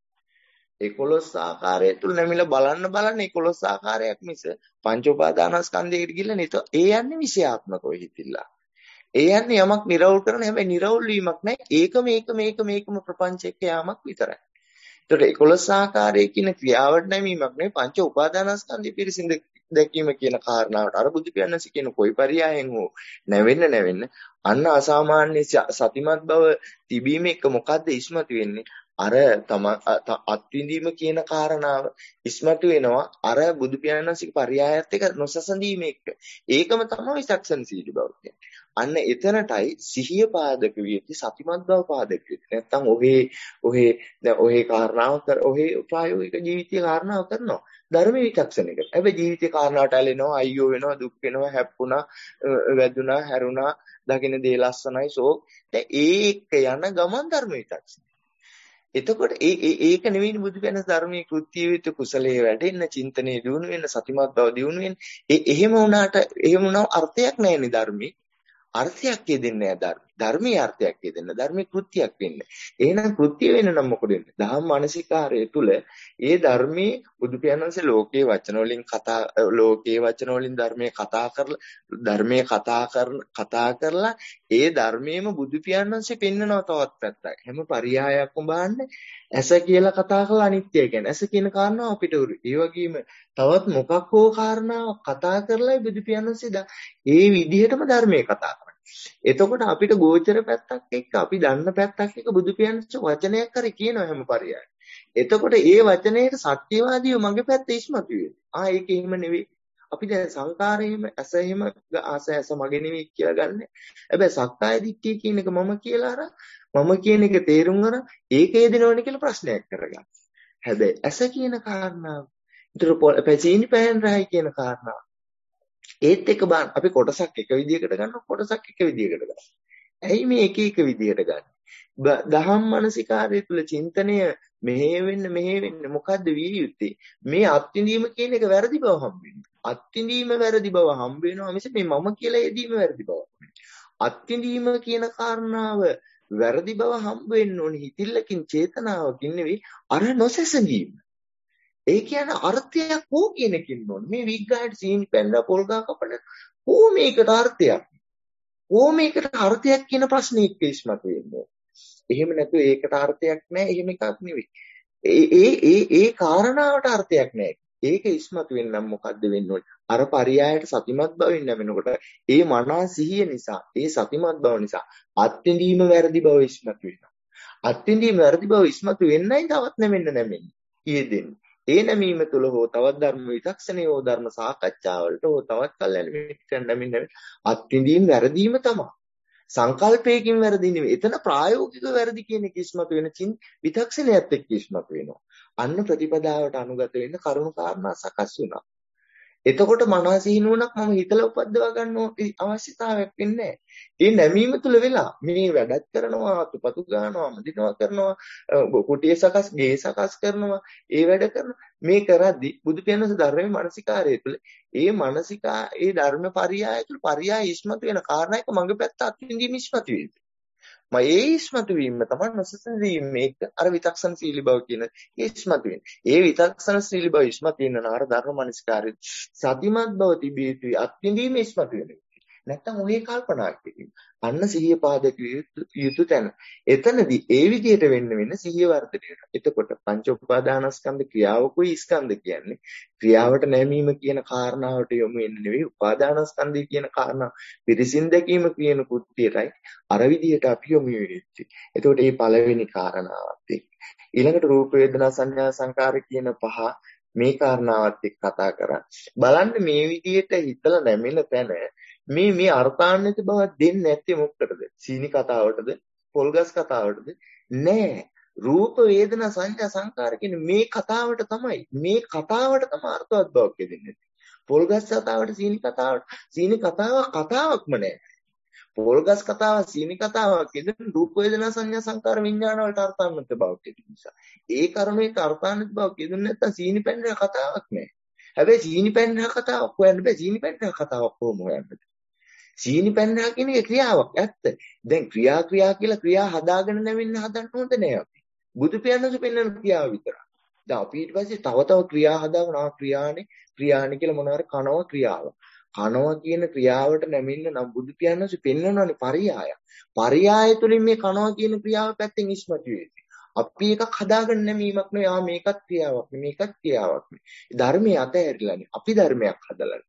එකොළොස් ආකාරය තුළ නැමිලා බලන්න බලන්න එකොළොස් ආකාරයක් මිස පංච උපාදානස්කන්ධයකට ගිහිල්ලා නේද? ඒ යන්නේ විෂයාත්මකව හිතිලා. ඒ යන්නේ යමක් නිරවුල් කරන හැබැයි නිරවුල් වීමක් නැහැ. ඒක මේක මේක මේකම ප්‍රපංචයක යාමක් විතරයි. ඒතකොට එකොළොස් ආකාරයේ කියන ක්‍රියාවට නැමීමක් නෙවෙයි පංච උපාදානස්කන්ධය පිරිසිඳ දැකීම කියන කාරණාවට අර බුදු පියාණන් කියන කොයි පරියායෙන් හෝ නැවෙන්න නැවෙන්න අන්න අසාමාන්‍ය සතිමත් බව තිබීම එක මොකද්ද ඉස්මතු වෙන්නේ? අර තම අත්විඳීම කියන කාරණාව ඉස්මතු වෙනවා අර බුදු පියාණන්ගේ පරියායත් එක නොසසඳීම එක්ක. ඒකම තමයි විචක්ෂණශීලී බව කියන්නේ. අන්න එතනටයි සිහිය පාදක වියති සතිමත් බව පාදක වියති. නැත්තම් ඔහේ ඔහේ දැන් ඔහේ කාරණාව කර ඔහේ ප්‍රායෝගික ජීවිතයේ කාරණාව කරනවා. ධර්ම විචක්ෂණයකට. හැබැයි ජීවිතේ කාරණාවට ඇලෙනවා, අයියෝ වෙනවා, දුක් වෙනවා, හැප්පුණා, වැදුනා, හැරුණා, දකින්න දේ ලස්සනයි සෝ. දැන් ඒ එක්ක යන ගමන් ධර්ම විචක්ෂණ. එතකොට ඒ ඒ ඒක නෙවෙයි බුදු පියාණන් ධර්මයේ කෘත්‍ය විත කුසලයේ වැඩෙන්න, චින්තනයේ දියුණු වෙන්න, සතිමත් බව දියුණු වෙන්න. ඒ එහෙම වුණාට එහෙම වුණා අර්ථයක් නැහැ නේ ධර්මයේ. අර්ථයක් දෙන්නේ නැහැ ධර්ම. ධර්මයේ අර්ථයක් දෙන්න. ධර්මයේ කෘත්‍යයක් වෙන්න. එහෙනම් කෘත්‍ය වෙන්න නම් මොකද වෙන්නේ? දහම් මානසිකාරය තුල ඒ ධර්මයේ බුදු පියාණන්සේ ලෝකේ වචන වලින් කතා ලෝකේ වචන වලින් ධර්මයේ කතා කරලා ධර්මයේ කතා කරන කතා කරලා ඒ ධර්මයේම බුදු පියාණන්සේ පෙන්නනවා තවත් පැත්තක්. හැම පරියායක්ම බලන්න ඇස කියලා කතා කරලා අනිත්‍යය කියන්නේ. ඇස කියන කාරණාව අපිට උරු. ඒ වගේම තවත් මොකක් හෝ කාරණාවක් කතා කරලායි බුදු පියාණන්සේ ඒ විදිහටම ධර්මයේ කතා කරන්නේ. එතකොට අපිට ගෝචර පැත්තක් එක්ක අපි දන්න පැත්තක් එක්ක බුදු පියාණන්සේ වචනයක් හරි කියනවා හැම පරියායයක්. එතකොට ඒ වචනයේට සත්‍යවාදීව මගේ පැත්ත ඉස්මතු වෙනවා. ආ ඒක එහෙම නෙවෙයි. අපි දැන් සංකාරයෙම ඇස එහෙම ආස ඇස මගේ නෙවෙයි කියලා ගන්න. හැබැයි සක්කාය දිට්ඨිය කියන එක මම කියලා අර මම කියන එක තේරුම් අර ඒකේ දෙනවනේ කියලා ප්‍රශ්නයක් කරගන්න. හැබැයි ඇස කියන කාරණාව, ඊටර පැචීනි පෑන් රහයි කියන කාරණාව. ඒත් එක බලන්න අපි කොටසක් එක විදියකට ගන්නවා කොටසක් එක විදියකට ගන්නවා. ඇයි මේ එක එක විදියට ගන්න? දහම් මනසිකාරය තුල චින්තනය මෙහෙ වෙන්න මෙහෙ වෙන්න මොකද්ද විය යුත්තේ? මේ අත්විඳීම කියන එක වැරදි බව හම්බ වෙනවා. අත්විඳීම වැරදි බව හම්බ වෙනවා මිස මේ මම කියලා යෙදීම වැරදි බව. අත්විඳීම කියන කාරණාව වැරදි බව හම්බ වෙන්න ඕනේ හිතිල්ලකින් චේතනාවකින් නෙවෙයි අර නොසැසඳීම. ඒ කියන්නේ අර්ථයක් හෝ කියනකින් ඕනේ. මේ විග්‍රහයට සීනි පැන්නා පොල් ගහ කපන හෝ මේකට අර්ථයක්. හෝ මේකට අර්ථයක් කියන ප්‍රශ්නේ එක්ක ඉස්මතු වෙන්නේ. එහෙම නැතු ඒකට අර්ථයක් නැහැ. එහෙම එකක් නෙවෙයි. ඒ ඒ ඒ ඒ කාරණාවට අර්ථයක් නැහැ. ඒක ඉස්මතු වෙන්නම් මොකද්ද වෙන්න ඕනේ? අර පරියායට සතිමත් බවින් නැවෙනකොට ඒ මනා සිහිය නිසා, ඒ සතිමත් බව නිසා අත්විඳීම වැරදි බව ඉස්මතු වෙනවා. අත්විඳීම වැරදි බව ඉස්මතු වෙන්නයි තවත් නැවෙන්න නැමෙන්නේ. ඊදෙන්නේ. ඒ නැමීම තුළ හෝ තවත් ධර්ම විචක්ෂණයේ හෝ ධර්ම සාකච්ඡාවලට හෝ තවත් කල්යන මිත්‍රයන් නැමින් අත්විඳීම වැරදීම තමයි. සංකල්පයකින් වැරදි නෙවෙයි. එතන ප්‍රායෝගික වැරදි කියන එක ඉස්මතු වෙන චින් විචක්ෂණයත් එක්ක ඉස්මතු වෙනවා. අන්න ප්‍රතිපදාවට අනුගත වෙන්න කරුණු කාරණා සකස් වුණා. එතකොට මනස සිහිනුවණක් මම හිතලා උපද්දවා ගන්න අවශ්‍යතාවයක් වෙන්නේ නැහැ. ඒ නැමීම තුල වෙලා මේ වැඩක් කරනවා, අතුපතු ගන්නවා, මදිනවා කරනවා, කුටිය සකස්, ගේ සකස් කරනවා, ඒ වැඩ කරනවා. මේ කරද්දි බුදු පියාණන්ගේ ධර්මයේ මානසිකාරය තුළ ඒ මානසිකා ඒ ධර්ම පරියාය තුළ පරියාය ඉස්මතු වෙන කාරණා එක මගේ පැත්ත අත්විඳීම ඉස්මතු වෙන්නේ. මම ඒ ඉස්මතු වීම තමයි නොසසඳීම මේක අර විතක්ෂණශීලී බව කියන ඉස්මතු වෙන්නේ. ඒ විතක්ෂණශීලී බව ඉස්මතු වෙන නාර ධර්ම මනස්කාරය සතිමත් බව තිබී යුතුයි අත්විඳීම ඉස්මතු වෙනවා. නැත්තම් ඔහේ කල්පනා කිරීම. අන්න සිහිය පාදක යුතු තැන. එතනදී ඒ විදිහට වෙන්න වෙන්න සිහිය වර්ධනය වෙනවා. එතකොට පංච උපාදානස්කන්ධ ක්‍රියාවකුයි ස්කන්ධ කියන්නේ ක්‍රියාවට නැමීම කියන කාරණාවට යොමු වෙන්නේ නෙවෙයි උපාදානස්කන්ධය කියන කාරණා පිරිසින් දැකීම කියන කෘත්‍යයටයි අර විදිහට අපි යොමු වෙන්නේ. එතකොට මේ පළවෙනි කාරණාවත් එක්ක ඊළඟට රූප වේදනා සංඥා සංකාර කියන පහ මේ කාරණාවත් එක්ක කතා කරා. බලන්න මේ විදිහට හිතලා නැමෙන තැන මේ මේ අර්ථාන්විත බව දෙන්නේ නැත්තේ මොකටද? සීනි කතාවටද? පොල්ගස් කතාවටද? නෑ. රූප වේදනා සංඥා සංකාර කියන මේ කතාවට තමයි මේ කතාවට තමයි අර්ථවත් බවක් දෙන්නේ. පොල්ගස් කතාවට සීනි කතාවට සීනි කතාව කතාවක්ම නෑ. පොල්ගස් කතාව සීනි කතාවක් කියන රූප වේදනා සංඥා සංකාර විඥාන වලට අර්ථාන්විත බවක් තියෙන නිසා. ඒ කරුණේක අර්ථාන්විත බවක් කියදුන්නේ නැත්නම් සීනි පැන්රහ කතාවක් නෑ. හැබැයි සීනි පැන්රහ කතාවක් හොයන්න බෑ. සීනි පැන්රහ කතාවක් කොහොම හොයන්නද? සීනි පැන්රහ කියන එක ක්‍රියාවක් ඇත්ත. දැන් ක්‍රියා ක්‍රියා කියලා ක්‍රියා හදාගෙන නැවෙන්න හදන්න හොඳ නෑ අපි. බුදු පියාණන්සේ පෙන්වන ක්‍රියාව විතරයි. දැන් අපි ඊට පස්සේ තව තව ක්‍රියා හදාගෙන ආ ක්‍රියානේ ක්‍රියානේ කියලා මොනවාරි කනවා ක්‍රියාව. කනවා කියන ක්‍රියාවට නැමෙන්න නම් බුදු පියාණන්සේ පෙන්වනවානේ පරියාය. පරියාය තුලින් මේ කනවා කියන ක්‍රියාව පැත්තෙන් ඉස්මතු වෙන්නේ. අපි එකක් හදාගෙන නැමීමක් නෙවෙයි. ආ මේකත් ක්‍රියාවක් නේ මේකත් ක්‍රියාවක් නේ. ධර්මයේ අතහැරිලානේ. අපි ධර්මයක් හදලානේ.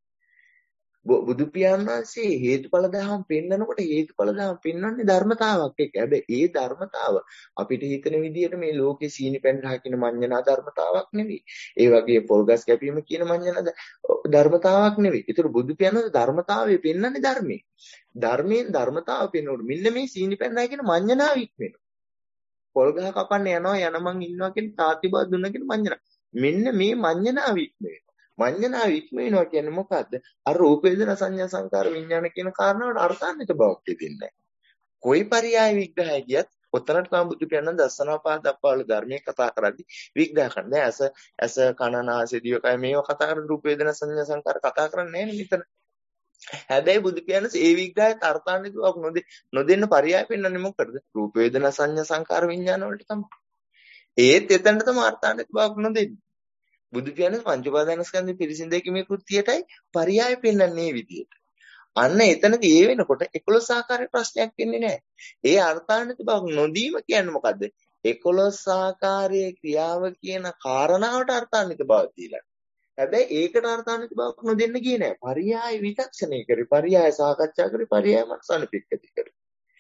බුදු පියාණන් වහන්සේ හේතුඵල දහම් පෙන්නනකොට හේතුඵල දහම් පෙන්වන්නේ ධර්මතාවක් එක්ක. හැබැයි ඒ ධර්මතාව අපිට හිතන විදිහට මේ ලෝකේ සීනි පැන්රහ කියන මඤ්ඤණා ධර්මතාවක් නෙවෙයි. ඒ වගේ පොල්ගස් කැපීම කියන මඤ්ඤණා ධර්මතාවක් නෙවෙයි. ඒතර බුදු පියාණන් ධර්මතාවය පෙන්වන්නේ ධර්මයේ. ධර්මයෙන් ධර්මතාව පෙන්වනකොට මෙන්න මේ සීනි පැන්රහ කියන මඤ්ඤණාව ඉක්මෙනවා. පොල්ගහ කපන්න යනවා යන මං ඉන්නවා කියන තාත්ති බව දුන්න කියන මඤ්ඤණා. මෙන්න මේ මඤ්ඤණාව ඉක්මෙනවා. මඤ්ඤණාව ඉක්ම වෙනවා කියන්නේ මොකද්ද? අර රූප වේදනා සංඥා සංකාර විඥාන කියන කාරණාවට අර්ථාන්විත බවක් දෙන්නේ නැහැ. කොයි පරියාය විග්‍රහය කියත් ඔතනට තමයි බුදු පියාණන් දස්සනාපාද දක්වාල ධර්මයේ කතා කරද්දී විග්‍රහ කරන්නේ. ඇස ඇස කන නාසය දිවකය මේවා කතා කරන රූප වේදනා සංඥා සංකාර කතා කරන්නේ නැහැ මෙතන. හැබැයි බුදු පියාණන් ඒ විග්‍රහයට අර්ථාන්විත බවක් නොදෙ නොදෙන්න පරියාය පෙන්වන්නේ මොකටද? රූප වේදනා සංඥා සංකාර විඥාන වලට තමයි. ඒත් එතනට තමයි අර්ථාන්විත බවක් නොදෙන්නේ. බුදු පියාණන් පංච උපාදානස්කන්ධ පිරිසිදු දැකීමේ කෘත්‍යයටයි පරියාය පෙන්වන්නේ මේ විදිහට. අන්න එතනදී ඒ වෙනකොට එකොළොස් ආකාරයේ ප්‍රශ්නයක් වෙන්නේ නැහැ. ඒ අර්ථාන්විත බව නොදීම කියන්නේ මොකද්ද? එකොළොස් ආකාරයේ ක්‍රියාව කියන කාරණාවට අර්ථාන්විත බව දීලා. හැබැයි ඒකට අර්ථාන්විත බවක් නොදෙන්න ගියේ නැහැ. පරියාය විචක්ෂණය කරේ, පරියාය සාකච්ඡා කරේ, පරියාය මනසනිපෙක්කති කරේ.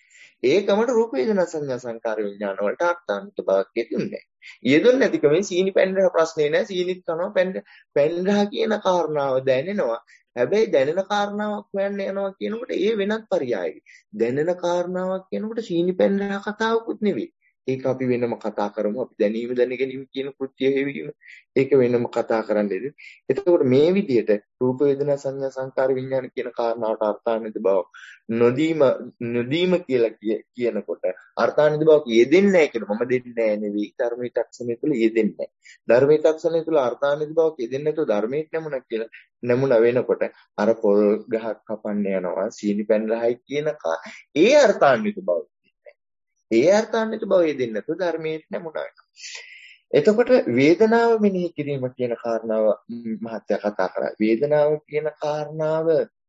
ඒකමඩ රූප වේදනා සංඥා සංකාර විඥාන වලට අර්ථාන්විත බවක් යෙදුන්නේ නැහැ. යෙදුන්නේ නැතිකමෙන් සීනි පැන්රහ ප්‍රශ්නේ නැහැ. සීනිත් කනවා පැන්රහ පැන්රහ කියන කාරණාව දැනෙනවා. හැබැයි දැනෙන කාරණාවක් හොයන්න යනවා කියනකොට ඒ වෙනත් පරියායයි. දැනෙන කාරණාවක් කියනකොට සීනි පැන්රහ කතාවකුත් නෙවෙයි. ඒක අපි වෙනම කතා කරමු. අපි දැනීම දැනගැනීම කියන කෘත්‍ය හේවීම ඒක වෙනම කතා කරන්නේ. එතකොට මේ විදිහට රූප වේදනා සංඥා සංකාර විඥාන කියන කාරණාවට අර්ථාන්විත බව නොදීම නොදීම කියලා කියනකොට අර්ථාන්විත බවක් යෙදෙන්නේ නැහැ කියලා මම දෙන්නේ නැහැ නෙවෙයි. ධර්මයේ ත්‍ක්ෂණය තුළ යෙදෙන්නේ නැහැ. ධර්මයේ ත්‍ක්ෂණය තුළ අර්ථාන්විත බවක් යෙදෙන්නේ නැතුව ධර්මයේ නැමුණා කියලා නැමුණ වෙනකොට අර පොල් ගහක් කපන්න යනවා සීනි පැන්රහයි කියන ඒ අර්ථාන්විත බව ඒ අර්ථාන්විත බව යෙදෙන්නේ නැතුව ධර්මයේ නැමුණා වෙනවා. එතකොට වේදනාව මෙනෙහි කිරීම කියන කාරණාව මහත්ය කතා කරා. වේදනාව කියන කාරණාව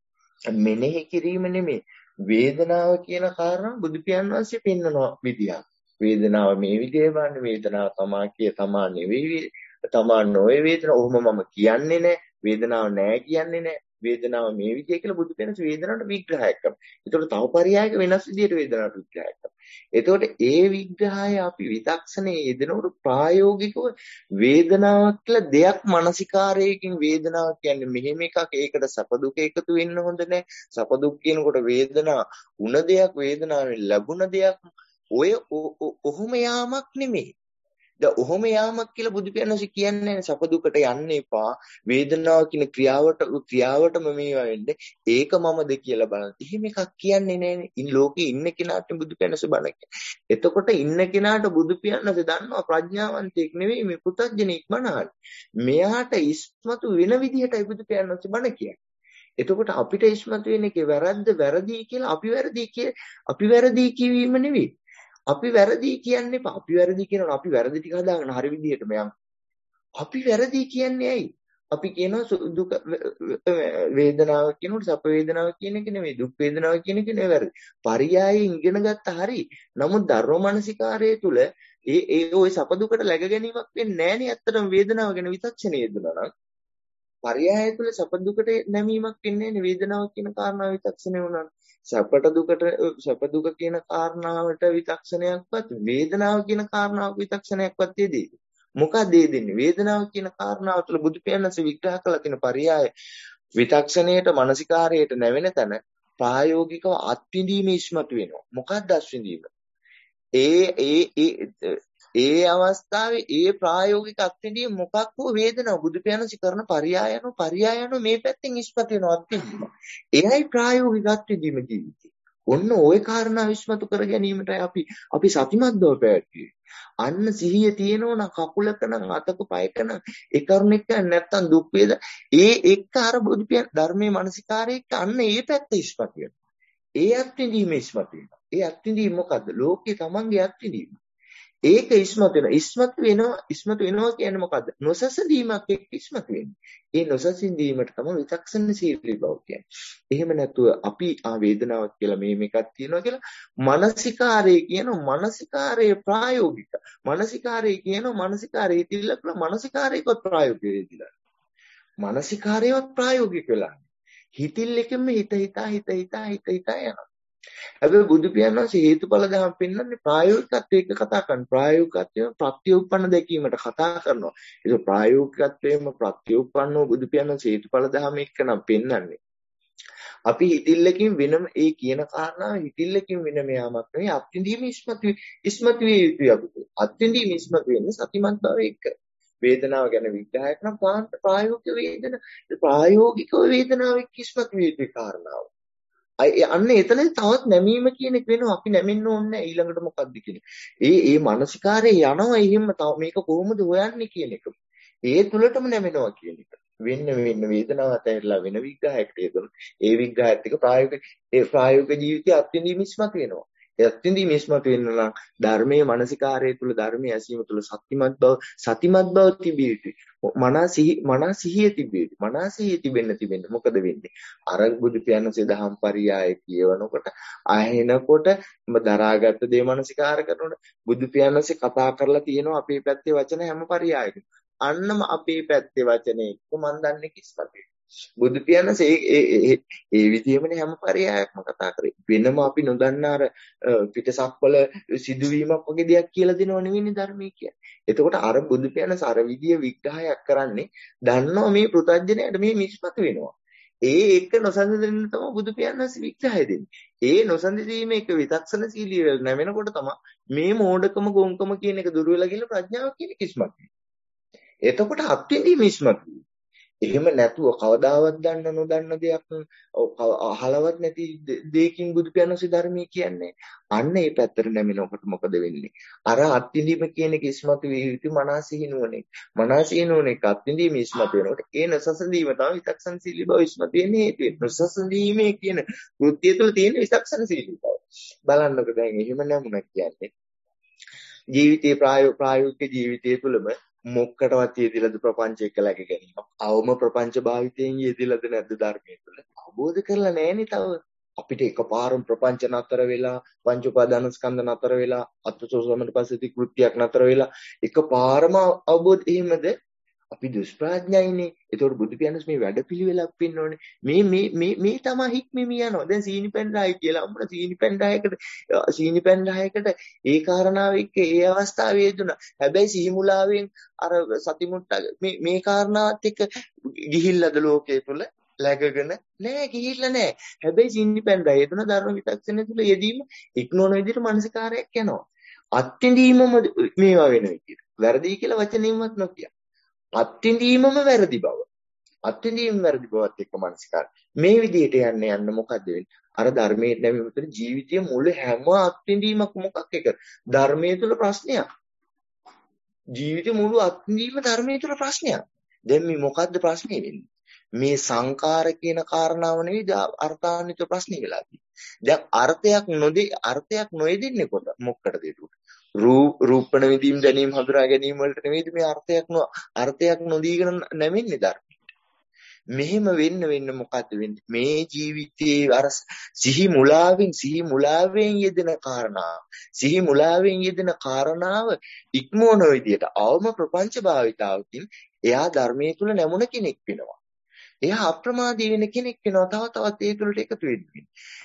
මෙනෙහි කිරීම නෙමෙයි. වේදනාව කියන කාරණාව බුදු පියාණන් වහන්සේ පෙන්වන විදියක්. වේදනාව මේ විදිහේ බලන්න වේදනාව තමා කිය තමා නෙවෙයි තමා නොවේ වේදනාව. ඔහොම මම කියන්නේ නැහැ. වේදනාව නැහැ කියන්නේ නැහැ. වේදනාව මේ විදිය කියලා බුදු පියාණන් වේදනාවට විග්‍රහයක් කරනවා. ඒතකොට තව පරයයක වෙනස් විදියට වේදනාවට විග්‍රහයක් කරනවා. එතකොට ඒ විග්‍රහය අපි විතක්ෂණයේ යෙදෙනකොට ප්‍රායෝගිකව වේදනාවක් කියලා දෙයක් මානසිකාරයකින් වේදනාව කියන්නේ මෙහෙම එකක්. ඒකට සැප දුක එකතු වෙන්න හොඳ නැහැ. සැප දුක් කියනකොට වේදනාව උන දෙයක් වේදනාවෙන් ලැබුණ දෙයක් ඔය ඔහොම යාමක් නෙමෙයි. දැන් ඔහොම යාමක් කියලා බුදු පියාණන් කියන්නේ සැප දුකට යන්න එපා. වේදනාව කියන ක්‍රියාවට ක්‍රියාවටම මේවා වෙන්නේ. ඒක මමද කියලා බලන්න. එහෙම එකක් කියන්නේ නැහැනේ. ඉන් ලෝකේ ඉන්න කෙනාට බුදු පියාණන් බණ කියන්නේ. එතකොට ඉන්න කෙනාට බුදු පියාණන් දන්නවා ප්‍රඥාවන්තයෙක් නෙවෙයි මේ පුතඥෙක් මනහල්. මෙයාට ඉස්මතු වෙන විදිහටයි බුදු පියාණන් බණ කියන්නේ. එතකොට අපිට ඉස්මතු වෙන එකේ වැරද්ද වැරදි කියලා අපි වැරදි කිය අපි වැරදි කියවීම නෙවෙයි. අපි වැරදි කියන්නේ අපි වැරදි කියනවා අපි වැරදි ටික හදාගෙන හරි විදිහටම යන්. අපි වැරදි කියන්නේ ඇයි? අපි කියනවා දුක වේදනාව කියනකොට සැප වේදනාව කියන එක නෙමෙයි දුක් වේදනාව කියන එක නෙවෙයි වැරදි. පරියායෙන් ඉගෙන ගත්ත හරි. නමුත් ධර්ම මානසිකාරය තුල ඒ ඒ ওই සැප දුකට läග ගැනීමක් වෙන්නේ නැහනේ. ඇත්තටම වේදනාව ගැන විචක්ෂණය යෙදුණා නම් පරියාය තුල සැප දුකට නැමීමක් වෙන්නේ නැහැ වේදනාව කියන කාරණාව විචක්ෂණය වුණා. සැපට දුකට සැප දුක කියන කාරණාවට විචක්ෂණයක්වත් වේදනාව කියන කාරණාවක විචක්ෂණයක්වත් දෙදී. මොකද ඒ දෙන්නේ වේදනාව කියන කාරණාව තුළ බුදු පියාණන්සේ විග්‍රහ කළ තියෙන පරියාය විතක්ෂණයට මානසිකාරයට නැවෙන තැන ප්‍රායෝගිකව අත්විඳීමේ ඉස්මතු වෙනවා. මොකක්ද අත්විඳීම? ඒ ඒ ඒ ඒ අවස්ථාවේ ඒ ප්‍රායෝගික අත්විඳීම මොකක් හෝ වේදනාව බුදු පියාණන්සේ කරන පරියායන පරියායන මේ පැත්තෙන් ඉස්මතු වෙනවා අත්විඳීම. එයයි ප්‍රායෝගික අත්විඳීම ජීවිතේ. ඔන්න ওই කාරණා ඉස්මතු කර ගැනීමට අපි අපි සතිමත් බව පැවැත්වුවේ. අන්න සිහිය තියෙනවා නම් කකුලක නම් අතක පයක නම් ඒ කරුණ එක්ක නැත්තම් දුක් වේද ඒ එක්ක අර බුදු පියන් ධර්මයේ මානසිකාරයේ අන්න ඒ පැත්ත ඉස්මතු වෙනවා. ඒ අත්විඳීම ඉස්මතු වෙනවා. ඒ අත්විඳීම මොකද්ද? ලෝකේ තමන්ගේ අත්විඳීම. ඒක ඉස්මතු වෙනවා. ඉස්මතු වෙනවා ඉස්මතු වෙනවා කියන්නේ මොකද්ද? නොසසඳීමක් එක්ක ඉස්මතු වෙන්නේ. ඒ නොසසඳීමට තමයි විචක්ෂණශීලී බව කියන්නේ. එහෙම නැතුව අපි ආ වේදනාවක් කියලා මේ මේකක් තියෙනවා කියලා මානසිකාරයේ කියන මානසිකාරයේ ප්‍රායෝගික. මානසිකාරයේ කියන මානසිකාරයේ තිල්ලක මානසිකාරයේවත් ප්‍රායෝගික වෙදිලා. මානසිකාරයේවත් ප්‍රායෝගික වෙලා. හිතිල්ලකම හිත හිතා හිත හිතා හිත හිතා යනවා. හැබැයි බුදු පියාණන්සේ හේතුඵල දහම් පෙන්වන්නේ ප්‍රායෝගිකත්වයක කතා කරන ප්‍රායෝගිකත්වයෙන් ප්‍රත්‍යඋප්පන්න දැකීමට කතා කරනවා. ඒක ප්‍රායෝගිකත්වයෙන්ම ප්‍රත්‍යඋප්පන්නව බුදු පියාණන්සේ හේතුඵල දහම් එක්ක නම් පෙන්වන්නේ. අපි හිතිල්ලකින් වෙනම ඒ කියන කාරණාව හිතිල්ලකින් වෙනම යාමක් නෙවෙයි අත්විඳීම ඉස්මතු ඉස්මතු විය යුතුයි අපිට. අත්විඳීම ඉස්මතු වෙන්නේ සතිමත් භාවය එක්ක. වේදනාව ගැන විග්‍රහයක් නම් ප්‍රායෝගික වේදන ප්‍රායෝගික වේදනාව එක්ක ඉස්මතු විය යුතුයි කාරණාව. අන්න එතන තවත් නැමීම කියන එක වෙනවා. අපි නැමෙන්න ඕනේ නැහැ ඊළඟට මොකද්ද කියන්නේ. ඒ ඒ මානසිකාරයේ යනවා එහෙම තව මේක කොහොමද හොයන්නේ කියන එක. ඒ තුලටම නැමෙනවා කියන එක. වෙන්න වෙන්න වේදනාව ඇතැරලා වෙන විග්‍රහයකට යෙදුන. ඒ විග්‍රහයත් එක්ක ප්‍රායෝගික ඒ ප්‍රායෝගික ජීවිතය අත්විඳීම ඉස්මතු වෙනවා. ඒ අත්විඳීම ඉස්මතු වෙන්න නම් ධර්මයේ මානසිකාරයේ තුල ධර්මයේ ඇසීම තුල සත්‍යමත් බව සතිමත් බව තිබිය යුතුයි. මනස සිහි මනස සිහිය තිබිය යුතුයි. මනස සිහිය තිබෙන්න තිබෙන්න මොකද වෙන්නේ? අර බුදු පියාණන්සේ දහම් පරියාය කියවනකොට අහෙනකොට දරාගත්ත දේ මානසිකාර කරනකොට බුදු පියාණන්සේ කතා කරලා තියෙනවා අපේ පැත්තේ වචන හැම පරියායකම. අන්නම අපේ පැත්තේ වචනේ එක්ක මම දන්නේ කිස්පතේ. බුදු පියාණන්සේ ඒ ඒ ඒ විදිහමනේ හැම පරියායක්ම කතා කරේ. වෙනම අපි නොදන්නා අර පිටසක්වල සිදුවීමක් වගේ දෙයක් කියලා දෙනව නෙවෙයි ධර්මයේ කියන්නේ. එතකොට අර බුදු පියාණන්ස අර විදිය විග්‍රහයක් කරන්නේ දන්නවා මේ පෘථග්ජනයට මේ නිෂ්පත වෙනවා. ඒ එක නොසන්දෙන්න තමයි බුදු පියාණන්ස විග්‍රහය දෙන්නේ. ඒ නොසන්දීමේ එක විතක්ෂණශීලී වෙල නැවෙනකොට තමයි මේ මෝඩකම ගොංකම කියන එක දුර වෙලා ගිහලා ප්‍රඥාව කියන කිස්මත්. එතකොට අත්විඳීම ඉස්මතු. එහෙම නැතුව කවදාවත් දන්න නොදන්න දෙයක් අහලවත් නැති දෙයකින් බුදු පියාණන්සේ ධර්මයේ කියන්නේ. අන්න ඒ පැත්තට නැමෙනකොට මොකද වෙන්නේ? අර අත්විඳීම කියන එක ඉස්මතු විය යුතු මනසිනුවනේ. මනසිනුවනේ අත්විඳීම ඉස්මතු වෙනකොට ඒ නසසඳීම තමයි විතක්ෂණශීලී බව ඉස්මතු වෙන්නේ හේතුව. නසසඳීමේ කියන කෘත්‍යය තුළ තියෙන විතක්ෂණශීලී බව. බලන්නකෝ දැන් එහෙම නැමුණා කියන්නේ. ජීවිතේ ප්‍රායෝගික ජීවිතය තුළම මොක්කටවත් යෙදිලාද ප්‍රපංච එක läග ගැනීම. අවම ප්‍රපංච භාවිතයෙන් යෙදිලාද නැද්ද ධර්මයේ තුල? අවබෝධ කරලා නැහෙනේ තව. අපිට එකපාරම ප්‍රපංච නතර වෙලා, පංච උපාදාන ස්කන්ධ නතර වෙලා, අත්සෝසමන පස්සති කෘත්‍යයක් නතර වෙලා එකපාරම අවබෝධ එහෙමද? අපි දුෂ්ප්‍රඥයිනේ. ඒතකොට බුදු පියාණන් මේ වැඩපිළිවෙලක් පින්නෝනේ. මේ මේ මේ මේ තමයි හික්මෙමි යනවා. දැන් සීනි පැන් රායි කියලා අම්මලා සීනි පැන් රායකට සීනි පැන් රායකට ඒ කාරණාව එක්ක ඒ අවස්ථාවේ යෙදුණා. හැබැයි සිහිමුලාවෙන් අර සතිමුට්ට මේ මේ කාරණාවත් එක්ක ගිහිල්ලාද ලෝකයේ තුල läගගෙන නෑ ගිහිල්ලා නෑ. හැබැයි සීනි පැන් රායි යෙදුණ ධර්ම විතක්ෂණය තුල යෙදීම ඉක්නෝන විදිහට මානසිකාරයක් යනවා. අත්විඳීමම මේවා වෙන විදිහට. වැරදි කියලා වචනින්වත් නොකිය. අත්විඳීමම වැරදි බව. අත්විඳීම වැරදි බවත් එක්ක මානසිකාර. මේ විදිහට යන්න යන්න මොකද වෙන්නේ? අර ධර්මයේ නැමෙතන ජීවිතයේ මුළු හැම අත්විඳීමක් මොකක් එක? ධර්මයේ තුල ප්‍රශ්නයක්. ජීවිතේ මුළු අත්විඳීම ධර්මයේ තුල ප්‍රශ්නයක්. දැන් මේ මොකද්ද ප්‍රශ්නේ වෙන්නේ? මේ සංකාර කියන කාරණාව නෙවෙයි අර්ථාන්විත ප්‍රශ්නේ වෙලා තියෙන්නේ. දැන් අර්ථයක් නොදී අර්ථයක් නොයෙදින්නේ කොට මොකටද ඒක? රූප රූපණ විදීම් දැනීම හඳුනා ගැනීම වලට නෙවෙයි මේ අර්ථයක් නො අර්ථයක් නොදීගෙන නැමෙන්නේ ධර්ම. මෙහෙම වෙන්න වෙන්න මොකද වෙන්නේ? මේ ජීවිතයේ අර සිහි මුලාවෙන් සිහි මුලාවෙන් යෙදෙන කාරණාව සිහි මුලාවෙන් යෙදෙන කාරණාව ඉක්මවන විදියට අවම ප්‍රපංච භාවිතාවකින් එයා ධර්මයේ තුල නැමුණ කෙනෙක් වෙනවා. එයා අප්‍රමාදී වෙන කෙනෙක් වෙනවා. තව තවත් ඒ තුලට එකතු වෙන්නේ.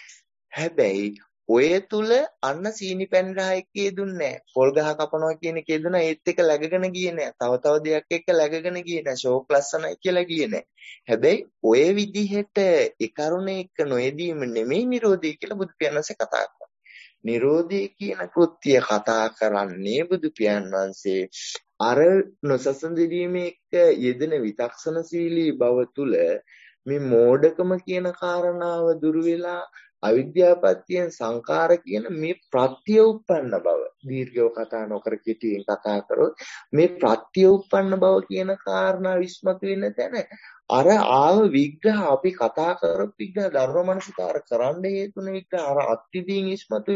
හැබැයි ඔය තුල අන්න සීනි පැන් රහයකේ දුන්නේ නැහැ. පොල් ගහ කපනවා කියන එකේ දුන්නා ඒත් එක läගගෙන ගියේ නැහැ. තව තව දෙයක් එක්ක läගගෙන ගියේ නැහැ. ෂෝක් ලස්සනයි කියලා ගියේ නැහැ. හැබැයි ඔය විදිහට ඒ කරුණ එක්ක නොයෙදීම නෙමෙයි නිරෝධය කියලා බුදු පියාණන්සේ කතා කරන්නේ. නිරෝධය කියන කෘත්‍ය කතා කරන්නේ බුදු පියාණන්සේ අර නොසසඳීමේ එක්ක යෙදෙන විතක්ෂණශීලී බව තුල මේ මෝඩකම කියන කාරණාව දුරු වෙලා අවිද්‍යාපත්‍යයෙන් සංකාර කියන මේ ප්‍රත්‍ය උප්පන්න බව දීර්ඝව කතා නොකර කෙටියෙන් කතා කරොත් මේ ප්‍රත්‍ය උප්පන්න බව කියන කාරණා විශ්මතු වෙන තැන අර ආව විග්‍රහ අපි කතා කරපු විග්‍රහ ධර්මමනසිකාර කරන්න හේතුන විග්‍රහ අර අත්විදීන් ඉස්මතු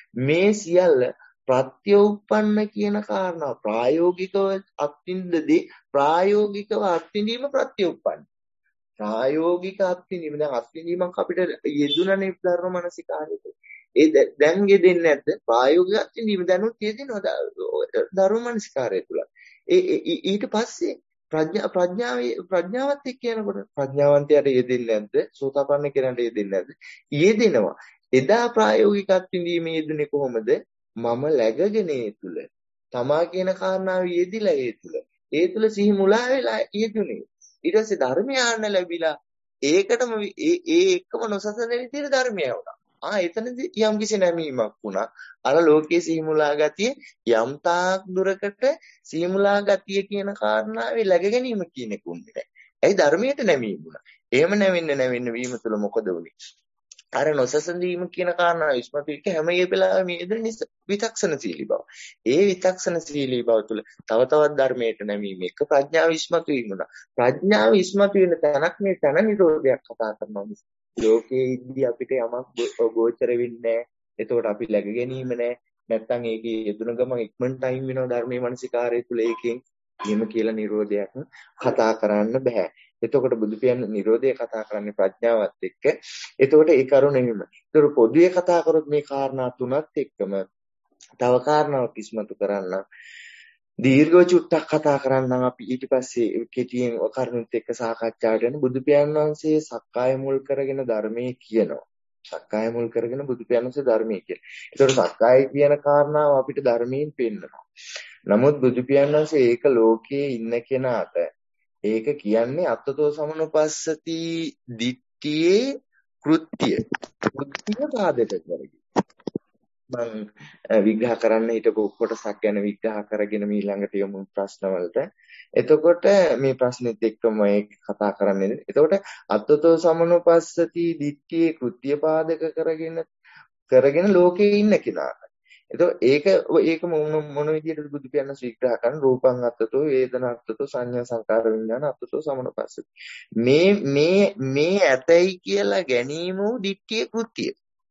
මේ සියල්ල ප්‍රත්‍ය උප්පන්න කියන කාරණා ප්‍රායෝගිකව අත්විඳදී ප්‍රායෝගිකව අත්විඳීම ප්‍රත්‍ය උප්පන්න ප්‍රායෝගික අත්විඳීම දැන් අත්විඳීමක් අපිට යෙදුණනේ ධර්මමනසිකාරයට ඒ දැන් යෙදෙන්නේ නැද්ද ප්‍රායෝගික අත්විඳීම දැනුත් යෙදෙනවා ධර්මමනසිකාරය තුල ඒ ඊට පස්සේ ප්‍රඥා ප්‍රඥාවේ ප්‍රඥාවත් එක්ක යනකොට ප්‍රඥාවන්තයට යෙදෙන්නේ නැද්ද සෝතාපන්න කෙනාට යෙදෙන්නේ නැද්ද යෙදෙනවා එදා ප්‍රායෝගික අත්විඳීමේ යෙදුනේ කොහොමද මම läගගෙන ඒ තුල තමා කියන කාරණාව යෙදිලා ඒ තුල ඒ තුල සිහි මුලා වෙලා යෙදුනේ ඊට පස්සේ ධර්මය ආන්න ලැබිලා ඒකටම ඒ ඒ එක්කම නොසසන විදිහට ධර්මය වුණා. ආ එතනදී යම් කිසි නැමීමක් වුණා. අර ලෝකයේ සිහිමුලා ගතිය යම් තාක් දුරකට සිහිමුලා ගතිය කියන කාරණාවේ läග ගැනීම කියන එක උන්නේ නැහැ. ඇයි ධර්මයට නැමීම වුණා. එහෙම නැවෙන්න නැවෙන්න වීම තුළ මොකද වුනේ? අර නොසසඳීම කියන කාරණා ඉස්මතු වෙච්ච හැම වෙලාවෙම මේ ඉදිරි විතක්ෂණශීලී බව. ඒ විතක්ෂණශීලී බව තුළ තව තවත් ධර්මයට නැමීම එක ප්‍රඥාව ඉස්මතු වීමුණා. ප්‍රඥාව ඉස්මතු වෙන තැනක් මේ තන නිරෝධයක් කතා කරනවා. ලෝකයේ ඉද්දී අපිට යමක් ගෝචර වෙන්නේ නැහැ. එතකොට අපි läග ගැනීම නැහැ. නැත්තම් ඒකේ යෙදුන ගමන් ඉක්මනට ටයිම් වෙනවා ධර්මයේ මානසිකාරය තුළ ඒකෙන් එහෙම කියලා නිරෝධයක් කතා කරන්න බෑ. එතකොට බුදු පියාණන් නිරෝධය කතා කරන්නේ ප්‍රඥාවත් එක්ක. එතකොට ඒ කරුණ නෙමෙයි. ඒතර පොදුවේ කතා කරොත් මේ කාරණා තුනත් එක්කම තව කාරණාවක් ඉස්මතු කරන්න දීර්ඝව චුට්ටක් කතා කරන්නම් අපි ඊට පස්සේ කෙටියෙන් කරුණුත් එක්ක සාකච්ඡාට යන බුදු පියාණන් වහන්සේ සක්කාය මුල් කරගෙන ධර්මයේ කියනවා. සක්කාය මුල් කරගෙන බුදු පියාණන් වහන්සේ ධර්මයේ කියන. ඒතර සක්කාය කියන කාරණාව අපිට ධර්මයෙන් පෙන්නනවා. නමුත් බුදු පියාණන් වහන්සේ ඒක ලෝකයේ ඉන්න කෙනාට ඒක කියන්නේ අත්තතෝ සමනුපස්සති දිට්ඨියේ කෘත්‍ය කෘත්‍ය පාදක කරගෙන මම විග්‍රහ කරන්න හිටපු කොටසක් ගැන විග්‍රහ කරගෙන ඊළඟට යමු ප්‍රශ්න වලට. එතකොට මේ ප්‍රශ්නෙත් එක්කම ඒක කතා කරන්නේ. එතකොට අත්තතෝ සමනුපස්සති දිට්ඨියේ කෘත්‍ය පාදක කරගෙන කරගෙන ලෝකේ ඉන්න කෙනාට. එතකොට ඒක ඒක මොන මොන විදිහටද බුදු පියාණන් විග්‍රහ කරන රූපං අත්තතෝ වේදනා අත්තතෝ සංඥා සංකාර විඥාන අත්තතෝ සමනුපස්සති. මේ මේ මේ ඇතයි කියලා ගැනීම දිට්ඨියේ කෘත්‍ය.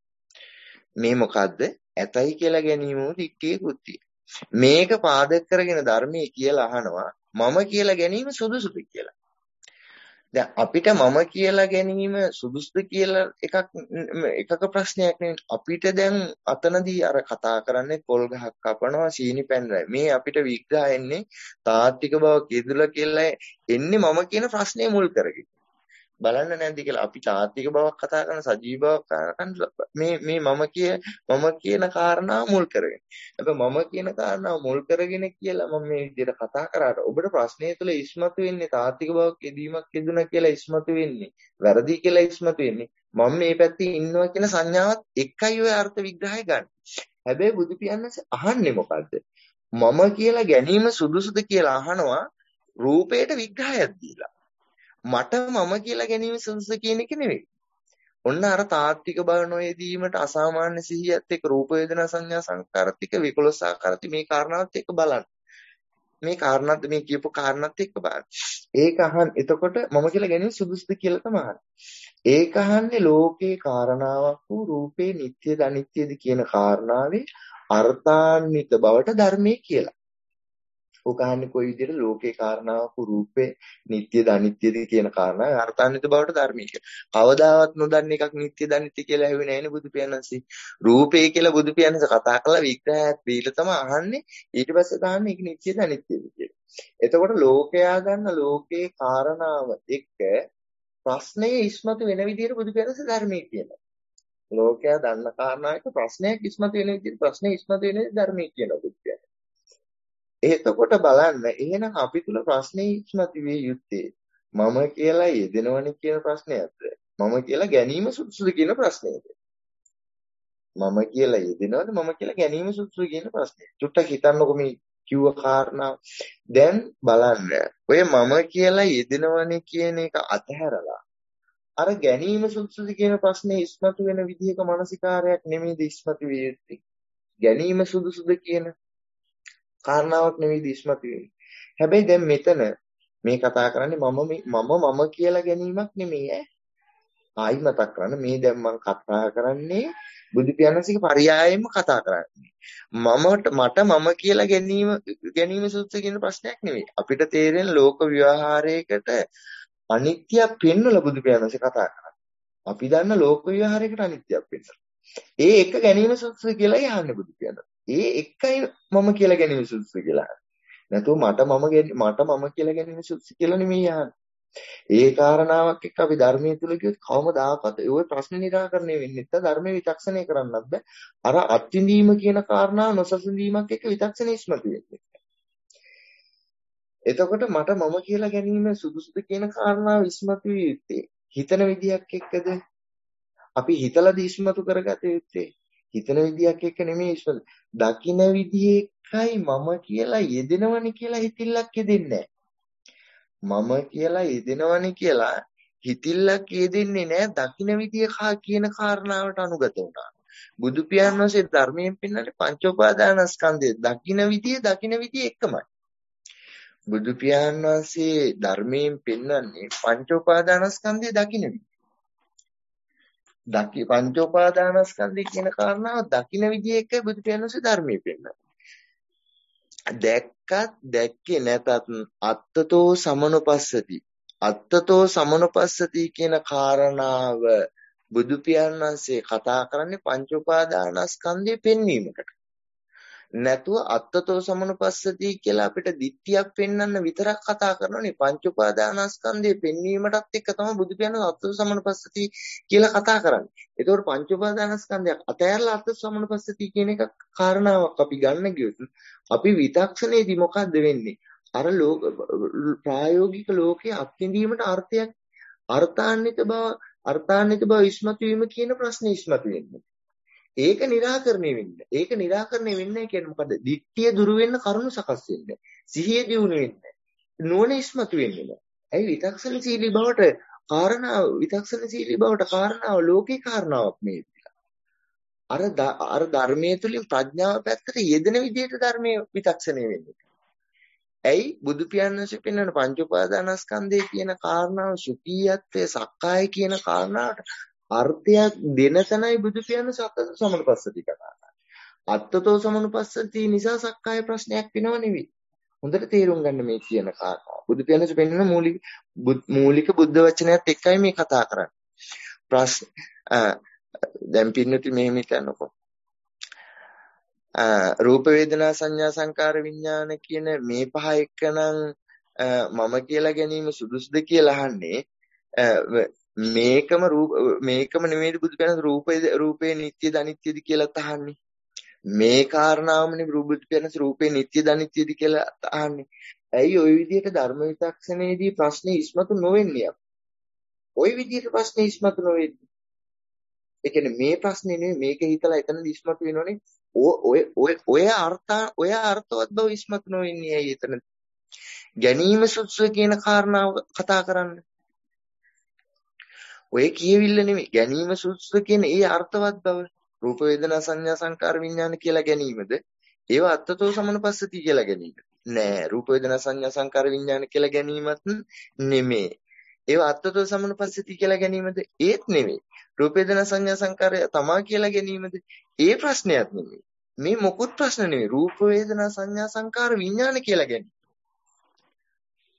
මේ මොකද්ද? ඇතයි කියලා ගැනීම දික්කේ කෘත්‍යය. මේක පාදක කරගෙන ධර්මයේ කියලා අහනවා මම කියලා ගැනීම සුදුසුද කියලා. දැන් අපිට මම කියලා ගැනීම සුදුසුද කියලා එකක් එකක ප්‍රශ්නයක් නෙවෙයි. අපිට දැන් අතනදී අර කතා කරන්නේ පොල් ගහක් කපනවා සීනි පැන්රයි. මේ අපිට විග්‍රහ එන්නේ තාත්වික බව කිදුලා කියලා එන්නේ මම කියන ප්‍රශ්නේ මුල් කරගෙන. බලන්න නැද්ද කියලා අපි තාත්වික බවක් කතා කරන සජීව බවක් කතා කරන මේ මේ මම කිය මම කියන කාරණාව මුල් කරගෙන. හැබැයි මම කියන කාරණාව මුල් කරගෙන කියලා මම මේ විදිහට කතා කරාට ඔබට ප්‍රශ්නය තුළ ඉස්මතු වෙන්නේ තාත්වික බවක් යෙදීමක් යෙදුණා කියලා ඉස්මතු වෙන්නේ. වැරදි කියලා ඉස්මතු වෙන්නේ. මම මේ පැත්තේ ඉන්නවා කියන සංඥාවත් එකයි ඔය අර්ථ විග්‍රහය ගන්න. හැබැයි බුදු පියාණන් අහන්නේ මොකද්ද? මම කියලා ගැනීම සුදුසුද කියලා අහනවා රූපයට විග්‍රහයක් දීලා. මට මම කියලා ගැනීම සුදුසු කියන එක නෙවෙයි. ඔන්න අර තාත්වික බව නොයදීමට අසාමාන්‍ය සිහියත් එක්ක රූප වේදනා සංඥා සංකාරත් එක්ක විකලොස් ආකාරති මේ කාරණාවත් එක්ක බලන්න. මේ කාරණාත් මේ කියපු කාරණාත් එක්ක බලන්න. ඒක අහන් එතකොට මම කියලා ගැනීම සුදුසුද කියලා තමයි අහන්නේ. ඒක අහන්නේ ලෝකේ කාරණාවක් වූ රූපේ නිට්ටයද අනිත්‍යද කියන කාරණාවේ අර්ථාන්විත බවට ධර්මයේ කියලා. ඔක අහන්නේ කොයි විදිහට ලෝකේ කාරණාවක රූපේ නිට්ටයද අනිත්‍යද කියන කාරණා අර්ථාන්විත බවට ධර්මීක. කවදාවත් නොදන්න එකක් නිට්ටයද අනිත්‍ය කියලා ඇහුවේ නැහැ නේ බුදු පියාණන්සේ. රූපේ කියලා බුදු පියාණන්සේ කතා කරලා විග්‍රහයක් දීලා තමයි අහන්නේ. ඊට පස්සේ දාන්නේ ඒක නිට්ටයද අනිත්‍යද කියලා. එතකොට ලෝකයා ගන්න ලෝකේ කාරණාව එක්ක ප්‍රශ්නේ ඉස්මතු වෙන විදිහට බුදු පියාණන්සේ ධර්මයේ කියනවා. ලෝකයා දන්න කාරණාවක ප්‍රශ්නයක් ඉස්මතු වෙන විදිහට ප්‍රශ්නේ ඉස්මතු වෙන ධර්මයේ කියනවා බුදු පියාණන්. එතකොට බලන්න එහෙනම් අපි තුල ප්‍රශ්නේ ඉස්මතු විය යුත්තේ මම කියලා යෙදෙනවනේ කියන ප්‍රශ්නයක්ද මම කියලා ගැනීම සුදුසුද කියන ප්‍රශ්නයද මම කියලා යෙදෙනවද මම කියලා ගැනීම සුදුසුද කියන ප්‍රශ්නය චුට්ටක් හිතන්නකො මේ කිව්ව කාරණා දැන් බලන්න ඔය මම කියලා යෙදෙනවනේ කියන එක අතහැරලා අර ගැනීම සුදුසුද කියන ප්‍රශ්නේ ඉස්මතු වෙන විදිහක මානසිකාරයක් නෙමෙයිද ඉස්මතු විය යුත්තේ ගැනීම සුදුසුද කියන කාරණාවක් නෙවෙයි ඉස්මතු වෙන්නේ. හැබැයි දැන් මෙතන මේ කතා කරන්නේ මම මම මම කියලා ගැනීමක් නෙමෙයි ඈ. ආයි මතක් කරන්න මේ දැන් මම කතා කරන්නේ බුදු පියාණන්සේගේ පරයයෙන්ම කතා කරන්නේ. මමට මට මම කියලා ගැනීම ගැනීම සුදුසු කියන ප්‍රශ්නයක් නෙවෙයි. අපිට තේරෙන ලෝක ව්‍යවහාරයකට අනිත්‍යයක් පෙන්වලා බුදු පියාණන්සේ කතා කරන්නේ. අපි දන්න ලෝක ව්‍යවහාරයකට අනිත්‍යයක් පෙන්වනවා. ඒ එක ගැනීම සුදුසු කියලා යහන්නේ බුදු පියාණන්. ඒ එකයි මම කියලා ගැනීම සුදුසු කියලා. නැතුව මට මම මට මම කියලා ගැනීම සුදුසු කියලා නෙමෙයි අහන්නේ. ඒ කාරණාවක් එක්ක අපි ධර්මයේ තුල කිව්වොත් කවමදාකවත් ওই ප්‍රශ්න निराකරණය වෙන්නේ නැත්නම් ධර්මයේ විචක්ෂණය කරන්නත් බෑ. අර අත්විඳීම කියන කාරණාව නොසසඳීමක් එක්ක විචක්ෂණය ඉස්මතු වෙන්නේ. එතකොට මට මම කියලා ගැනීම සුදුසුද කියන කාරණාව ඉස්මතු වෙ යුත්තේ හිතන විදියක් එක්කද? අපි හිතලාද ඉස්මතු කරගත යුත්තේ? හිතන විදියක් එක්ක නෙමෙයි ඉස්මතු. දකින විදිය එකයි මම කියලා යෙදෙනවනේ කියලා හිතිල්ලක් යෙදෙන්නේ මම කියලා යෙදෙනවනේ කියලා හිතිල්ලක් යෙදෙන්නේ නැහැ දකින විදිය කියන කාරණාවට අනුගත වුණා. බුදු පියාණන් වහන්සේ ධර්මයෙන් පෙන්නන්නේ පංච උපාදානස්කන්ධය දකින විදිය දකින විදිය එකමයි. බුදු පියාණන් වහන්සේ ධර්මයෙන් පෙන්නන්නේ පංච උපාදානස්කන්ධය දකින විදිය. දකි පංච උපාදානස්කන්ධය කියන කාරණාව දකින විදිය එකයි බුදු පියාණන් වහන්සේ ධර්මයේ පෙන්නන්නේ. දැක්කත් දැක්කේ නැතත් අත්තතෝ සමනුපස්සති අත්තතෝ සමනුපස්සති කියන කාරණාව බුදු පියාණන් වහන්සේ කතා කරන්නේ පංච උපාදානස්කන්ධය පෙන්වීමකට. නැතුව අත්තතෝ සමනුපස්සති කියලා අපිට දිට්ඨියක් පෙන්වන්න විතරක් කතා කරනෝනේ පංච උපාදානස්කන්ධය පෙන්වීමටත් එක්ක තමයි බුදු පියාණන් අත්තතෝ සමනුපස්සති කියලා කතා කරන්නේ. ඒතකොට පංච උපාදානස්කන්ධයක් අතහැරලා අත්තතෝ සමනුපස්සති කියන එක කාරණාවක් අපි ගන්න ගියොත් අපි විතක්ෂණයේදී මොකද්ද වෙන්නේ? අර ලෝක ප්‍රායෝගික ලෝකයේ අත්විඳීමට අර්ථයක් අර්ථාන්විත බව අර්ථාන්විත බව ඉස්මතු වීම කියන ප්‍රශ්නේ ඉස්මතු වෙන්නේ. ඒක निराකරණය වෙන්නේ. ඒක निराකරණය වෙන්නේ කියන්නේ මොකද? දිට්ඨිය දුරු වෙන්න කරුණු සකස් වෙන්නේ. සිහිය දියුණු වෙන්නේ. නුවණ ඉස්මතු වෙන්නේ නැහැ. ඇයි විතක්ෂණශීලී බවට කාරණාව විතක්ෂණශීලී බවට කාරණාව ලෝකේ කාරණාවක් මේ. අර අර ධර්මයේ තුලින් ප්‍රඥාව පැත්තට යෙදෙන විදිහට ධර්මයේ විතක්ෂණය වෙන්නේ. ඇයි බුදු පියාණන්සේ පෙන්වන පංච උපාදානස්කන්ධය කියන කාරණාව සුඛීයත්වයේ සක්කාය කියන කාරණාවට අර්ථයක් දෙන තැනයි බුදු පියාණන් සත්‍ය සමනුපස්සති කතා කරන්නේ. අත්තතෝ සමනුපස්සති නිසා සක්කාය ප්‍රශ්නයක් වෙනව නෙවෙයි. හොඳට තේරුම් ගන්න මේ කියන කාරණාව. බුදු පියාණන්සේ පෙන්වන මූලික මූලික බුද්ධ වචනයත් එක්කයි මේ කතා කරන්නේ. ප්‍රශ්න දැන් පින්නති මෙහෙම හිතන්නකො. රූප වේදනා සංඥා සංකාර විඥාන කියන මේ පහ එක්කනම් මම කියලා ගැනීම සුදුසුද කියලා අහන්නේ මේකම රූප මේකම නෙමෙයි බුදු පියාණන් රූපේ රූපේ නිට්ටයද අනිත්‍යද කියලා අහන්නේ. මේ කාරණාවමනේ බුදු පියාණන් රූපේ නිට්ටයද අනිත්‍යද කියලා අහන්නේ. ඇයි ওই විදිහට ධර්ම විචක්ෂණයේදී ප්‍රශ්නේ ඉස්මතු නොවෙන්නේ? ওই විදිහට ප්‍රශ්නේ ඉස්මතු නොවෙන්නේ. ඒ කියන්නේ මේ ප්‍රශ්නේ නෙමෙයි මේක හිතලා එතනදි ඉස්මතු වෙනෝනේ. ඔය ඔය ඔය අර්ථ ඔය අර්ථවත් බව ඉස්මතු නොවෙන්නේ ඇයි එතන? ගැනීම සුදුසු කියන කාරණාව කතා කරන්නේ. ඔය කියවිල්ල නෙමෙයි ගැනීම සුදුසු කියන ඒ අර්ථවත් බව. රූප වේදනා සංඥා සංකාර විඥාන කියලා ගැනීමද ඒවා අත්තතෝ සමනුපස්සති කියලා ගැනීම. නෑ රූප වේදනා සංඥා සංකාර විඥාන කියලා ගැනීමත් නෙමෙයි. ඒවා අත්තතෝ සමනුපස්සති කියලා ගැනීමද ඒත් නෙමෙයි. රූප වේදනා සංඥා සංකාරය තමා කියලා ගැනීමද ඒ ප්‍රශ්නයක් නෙමෙයි. මේ මොකුත් ප්‍රශ්න නෙමෙයි. රූප වේදනා සංඥා සංකාර විඥාන කියලා ගැනීම.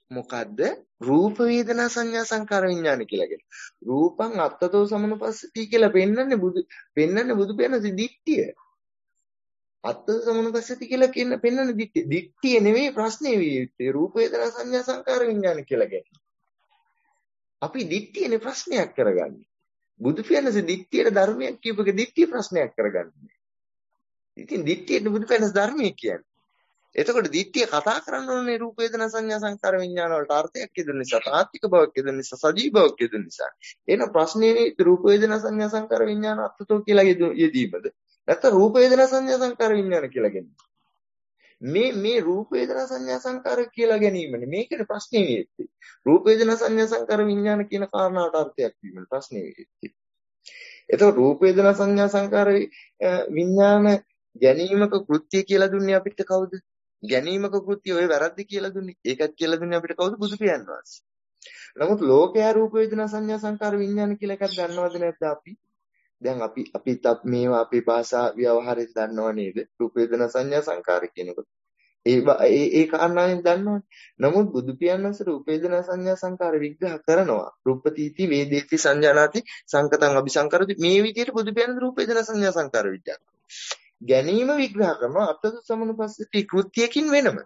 මොකද්ද? රූප වේදනා සංඥා සංකාර විඥාන කියලා කියන. රූපං අත්තතෝ සමනුපස්සති කියලා පෙන්වන්නේ බුදු පෙන්වන්නේ බුදු පියාණන්සේ දිට්ඨිය. අත්තතෝ සමනුපස්සති කියලා කියන පෙන්වන්නේ දිට්ඨිය. දිට්ඨිය නෙවෙයි ප්‍රශ්නේ වියේ. රූප වේදනා සංඥා සංකාර විඥාන කියලා කියන්නේ. අපි දිට්ඨියනේ ප්‍රශ්නයක් කරගන්නේ. බුදු පියාණන්සේ දිට්ඨියට ධර්මයක් කියපක දිට්ඨිය ප්‍රශ්නයක් කරගන්නේ. ඉතින් දිට්ඨියට බුදු පියාණන්සේ ධර්මයක් කියන්නේ. එතකොට දිට්ඨිය කතා කරන්න ඕනේ රූප වේදනා සංඥා සංකාර විඥාන වලට අර්ථයක් යොදන නිසා, තාත්වික බවක් යොදන නිසා, සජීව බවක් යොදන නිසා. එන ප්‍රශ්නේ රූප වේදනා සංඥා සංකාර විඥාන අර්ථතෝ කියලා යෙදීමද? නැත්නම් රූප වේදනා සංඥා සංකාර විඥාන කියලා ගැනීම. මේ මේ රූප වේදනා සංඥා සංකාර කියලා ගැනීමනේ මේකනේ ප්‍රශ්නේ වෙන්නේ. රූප වේදනා සංඥා සංකාර විඥාන කියන කාරණාවට අර්ථයක් දීමනේ ප්‍රශ්නේ වෙන්නේ. එතකොට රූප වේදනා සංඥා සංකාර විඥාන ගැනීමක කෘත්‍ය කියලා දුන්නේ අපිට කවුද? ගැනීමක කෘත්‍ය ඔය වැරද්ද කියලා දුන්නේ. ඒකත් කියලා දුන්නේ අපිට කවුද? බුදු පියාණන් වහන්සේ. නමුත් ලෝකයා රූප වේදනා සංඥා සංකාර විඥාන කියලා එකක් දන්නවද නැද්ද අපි? දැන් අපි අපිත් මේවා අපේ භාෂා ව්‍යවහාරයෙන් දන්නව නේද? රූප වේදනා සංඥා සංකාර කියනකොට. ඒ ඒ ඒ කාරණාවෙන් දන්නවනේ. නමුත් බුදු පියාණන් වහන්සේ රූප වේදනා සංඥා සංකාර විග්‍රහ කරනවා. රූපතිති වේදේති සංජානාති සංකතං අபிසංකරති. මේ විදිහට බුදු පියාණන් රූප වේදනා සංඥා සංකාර විග්‍රහ ගැනීම විග්‍රහ කරනවා අත්තද සමනුපස්සති කෘත්‍යකින් වෙනම.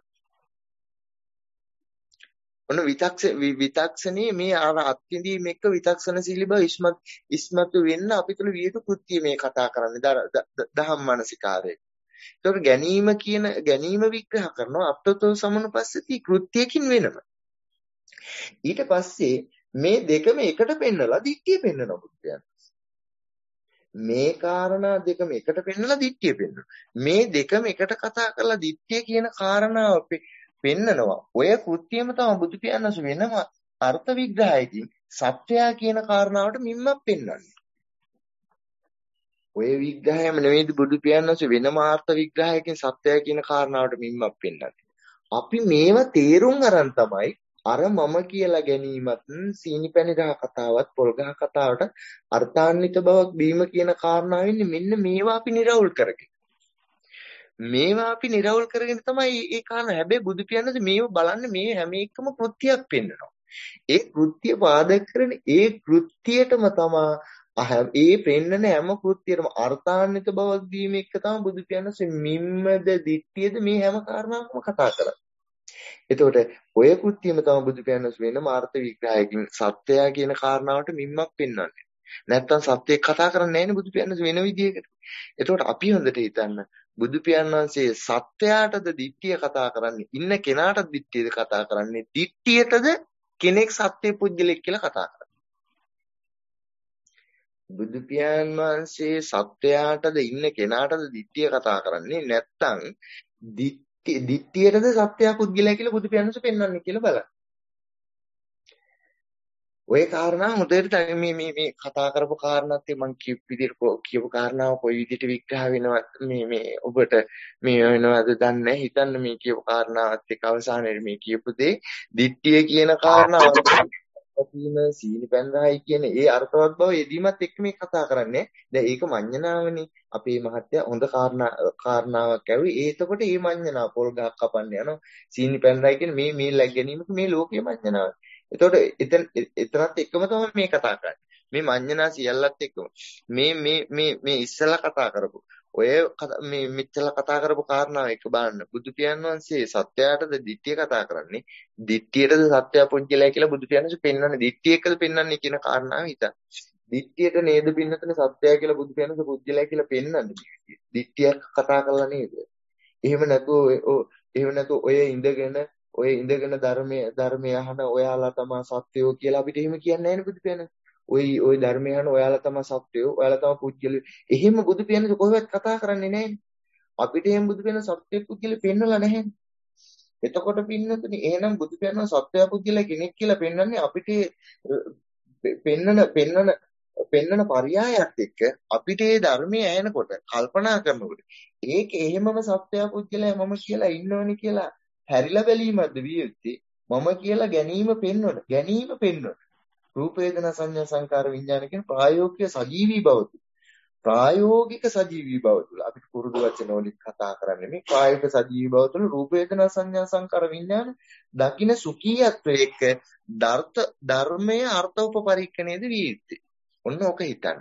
ඔන්න විතක්ෂ විතක්ෂණී මේ අර අත්විඳීම එක්ක විතක්ෂණ සීලිබ ඉස්මත් ඉස්මතු වෙන්න අපි තුල වියතු කෘත්‍ය මේ කතා කරන්නේ දහම් මානසිකාරයේ. ඒකට ගැනීම කියන ගැනීම විග්‍රහ කරනවා අත්තද සමනුපස්සති කෘත්‍යකින් වෙනම. ඊට පස්සේ මේ දෙකම එකට පෙන්නලා දිට්ඨිය පෙන්නනවා බුද්ධයන්. මේ කාරණා දෙකම එකට පෙන්නලා දිට්ඨිය පෙන්නනවා. මේ දෙකම එකට කතා කරලා දිට්ඨිය කියන කාරණාව පෙන්නනවා. ඔය කෘත්‍යම තමයි බුදු පියාණන් වෙනම අර්ථ විග්‍රහයකින් සත්‍යය කියන කාරණාවට මිම්මක් පෙන්වන්නේ. ඔය විග්‍රහයම නෙවෙයි බුදු පියාණන් වෙනම අර්ථ විග්‍රහයකින් සත්‍යය කියන කාරණාවට මිම්මක් පෙන්වන්නේ. අපි මේවා තේරුම් අරන් තමයි අර මම කියලා ගැනීමත් සීනි පැණි ගහ කතාවත් පොල් ගහ කතාවට අර්ථාන්විත බවක් බීම කියන කාරණාවෙන් මෙන්න මේවා අපි නිරවුල් කරගෙන මේවා අපි නිරවුල් කරගෙන තමයි ඒ කාරණා. හැබැයි බුදු පියාණන් මේව බලන්නේ මේ හැම එකම කෘත්‍යයක් පෙන්නනවා. ඒ කෘත්‍ය පාදක කරන ඒ කෘත්‍යයටම තමයි ඒ පෙන්නන හැම කෘත්‍යයටම අර්ථාන්විත බවක් බීම එක තමයි බුදු පියාණන් මිම්මද දිට්ඨියද මේ හැම කාරණාවක්ම කතා කරන්නේ. එතකොට ඔය කෘත්‍යම තමයි බුදු පියාණන් වෙනම අර්ථ විග්‍රහයකින් සත්‍යය කියන කාරණාවට මිම්මක් පෙන්වන්නේ. නැත්තම් සත්‍යය කතා කරන්නේ නැහැනේ බුදු පියාණන් වෙන විදියකට. එතකොට අපි හොඳට හිතන්න බුදු පියාණන් වහන්සේ සත්‍යයටද දිට්ඨිය කතා කරන්නේ ඉන්න කෙනාටද දිට්ඨියද කතා කරන්නේ දිට්ඨියටද කෙනෙක් සත්‍ය පුද්ගලෙක් කියලා කතා කරන්නේ. බුදු පියාණන් වහන්සේ සත්‍යයටද ඉන්න කෙනාටද දිට්ඨිය කතා කරන්නේ නැත්තම් දිට්ඨියටද සත්‍ය පුද්ගලයා කියලා බුදු පියාණන් පෙන්වන්නේ කියලා බලන්න. ඔය කාරණා හොඳට මේ මේ මේ කතා කරපු කාරණාත් මම කියපු විදිහට කියපු කාරණාව කොයි විදිහට විග්‍රහ වෙනවද මේ මේ ඔබට මේ වෙනවද දන්නේ නැහැ. හිතන්න මේ කියපු කාරණාවත් එක්ක අවසානයේ මේ කියපු දේ දිට්ඨිය කියන කාරණාව තියෙන සීනි පැන්රායි කියන ඒ අර්ථවත් බව යෙදීමත් එක්ක මේ කතා කරන්නේ. දැන් ඒක මඤ්ඤණාවනේ. අපේ මහත්තයා හොඳ කාරණා කාරණාවක් ඇවි. ඒතකොට මේ මඤ්ඤණා පොල් ගහක් කපන්න යනවා. සීනි පැන්රායි කියන මේ මේ läග ගැනීමක මේ ලෝකයේ මඤ්ඤණාව. එතකොට එතන එතනත් එක්කම තමයි මේ කතා කරන්නේ. මේ මඤ්ඤණා සියල්ලත් එක්කම. මේ මේ මේ මේ ඉස්සලා කතා කරපු ඔය මේ මෙච්චර කතා කරපු කාරණාව එක බලන්න. බුදු පියාණන් වහන්සේ සත්‍යයටද දිට්ඨිය කතා කරන්නේ. දිට්ඨියටද සත්‍ය පුද්ගලයා කියලා බුදු පියාණන් පෙන්වන්නේ. දිට්ඨිය එකද පෙන්වන්නේ කියන කාරණාව හිතන්න. දිට්ඨියට නේද පින්නතන සත්‍යය කියලා බුදු පියාණන් පුද්ගලයා කියලා පෙන්වන්නේ. දිට්ඨියක් කතා කරලා නේද? එහෙම නැතුව එහෙම නැතුව ඔය ඉඳගෙන ඔය ඉඳගෙන ධර්මයේ ධර්මය අහන ඔයාලා තමයි සත්‍යෝ කියලා අපිට එහෙම කියන්නේ නැහැ නේ බුදු පියාණන්. ඔය ඔය ධර්මය අහන ඔයාලා තමයි සත්‍යෝ, ඔයාලා තමයි පුද්ගලයෝ. එහෙම බුදු පියාණන් කොහෙවත් කතා කරන්නේ නැහැ. අපිට එහෙම බුදු පියාණන් සත්‍ය පුද්ගලෙ පෙන්නලා නැහැ. එතකොට පින්නතුනි එහෙනම් බුදු පියාණන් සත්‍ය පුද්ගලෙ කෙනෙක් කියලා පෙන්වන්නේ අපිට පෙන්නන පෙන්නන පෙන්නන පරයයත් එක්ක අපිට මේ ධර්මයේ ඇහෙනකොට කල්පනා කරනකොට ඒක එහෙමම සත්‍ය පුද්ගලයා මම කියලා ඉන්නවනේ කියලා හැරිලා බැලීමක්ද විය යුත්තේ. මම කියලා ගැනීම පෙන්වන ගැනීම පෙන්වන රූප වේදනා සංඥා සංකාර විඥාන කියන ප්‍රායෝගික සජීවී බව ප්‍රායෝගික සජීවී බව තුළ අපිට පුරුදු වචන වලින් කතා කරන්නේ මේ ප්‍රායෝගික සජීවී බව තුළ රූප වේදනා සංඥා සංකාර විඥාන දකින්න සුඛීයත්වයේ එක්ක ධර්ත ධර්මයේ අර්ථෝපපරික්කණයද විය යුත්තේ. ඔන්න ඔක හිතන්න.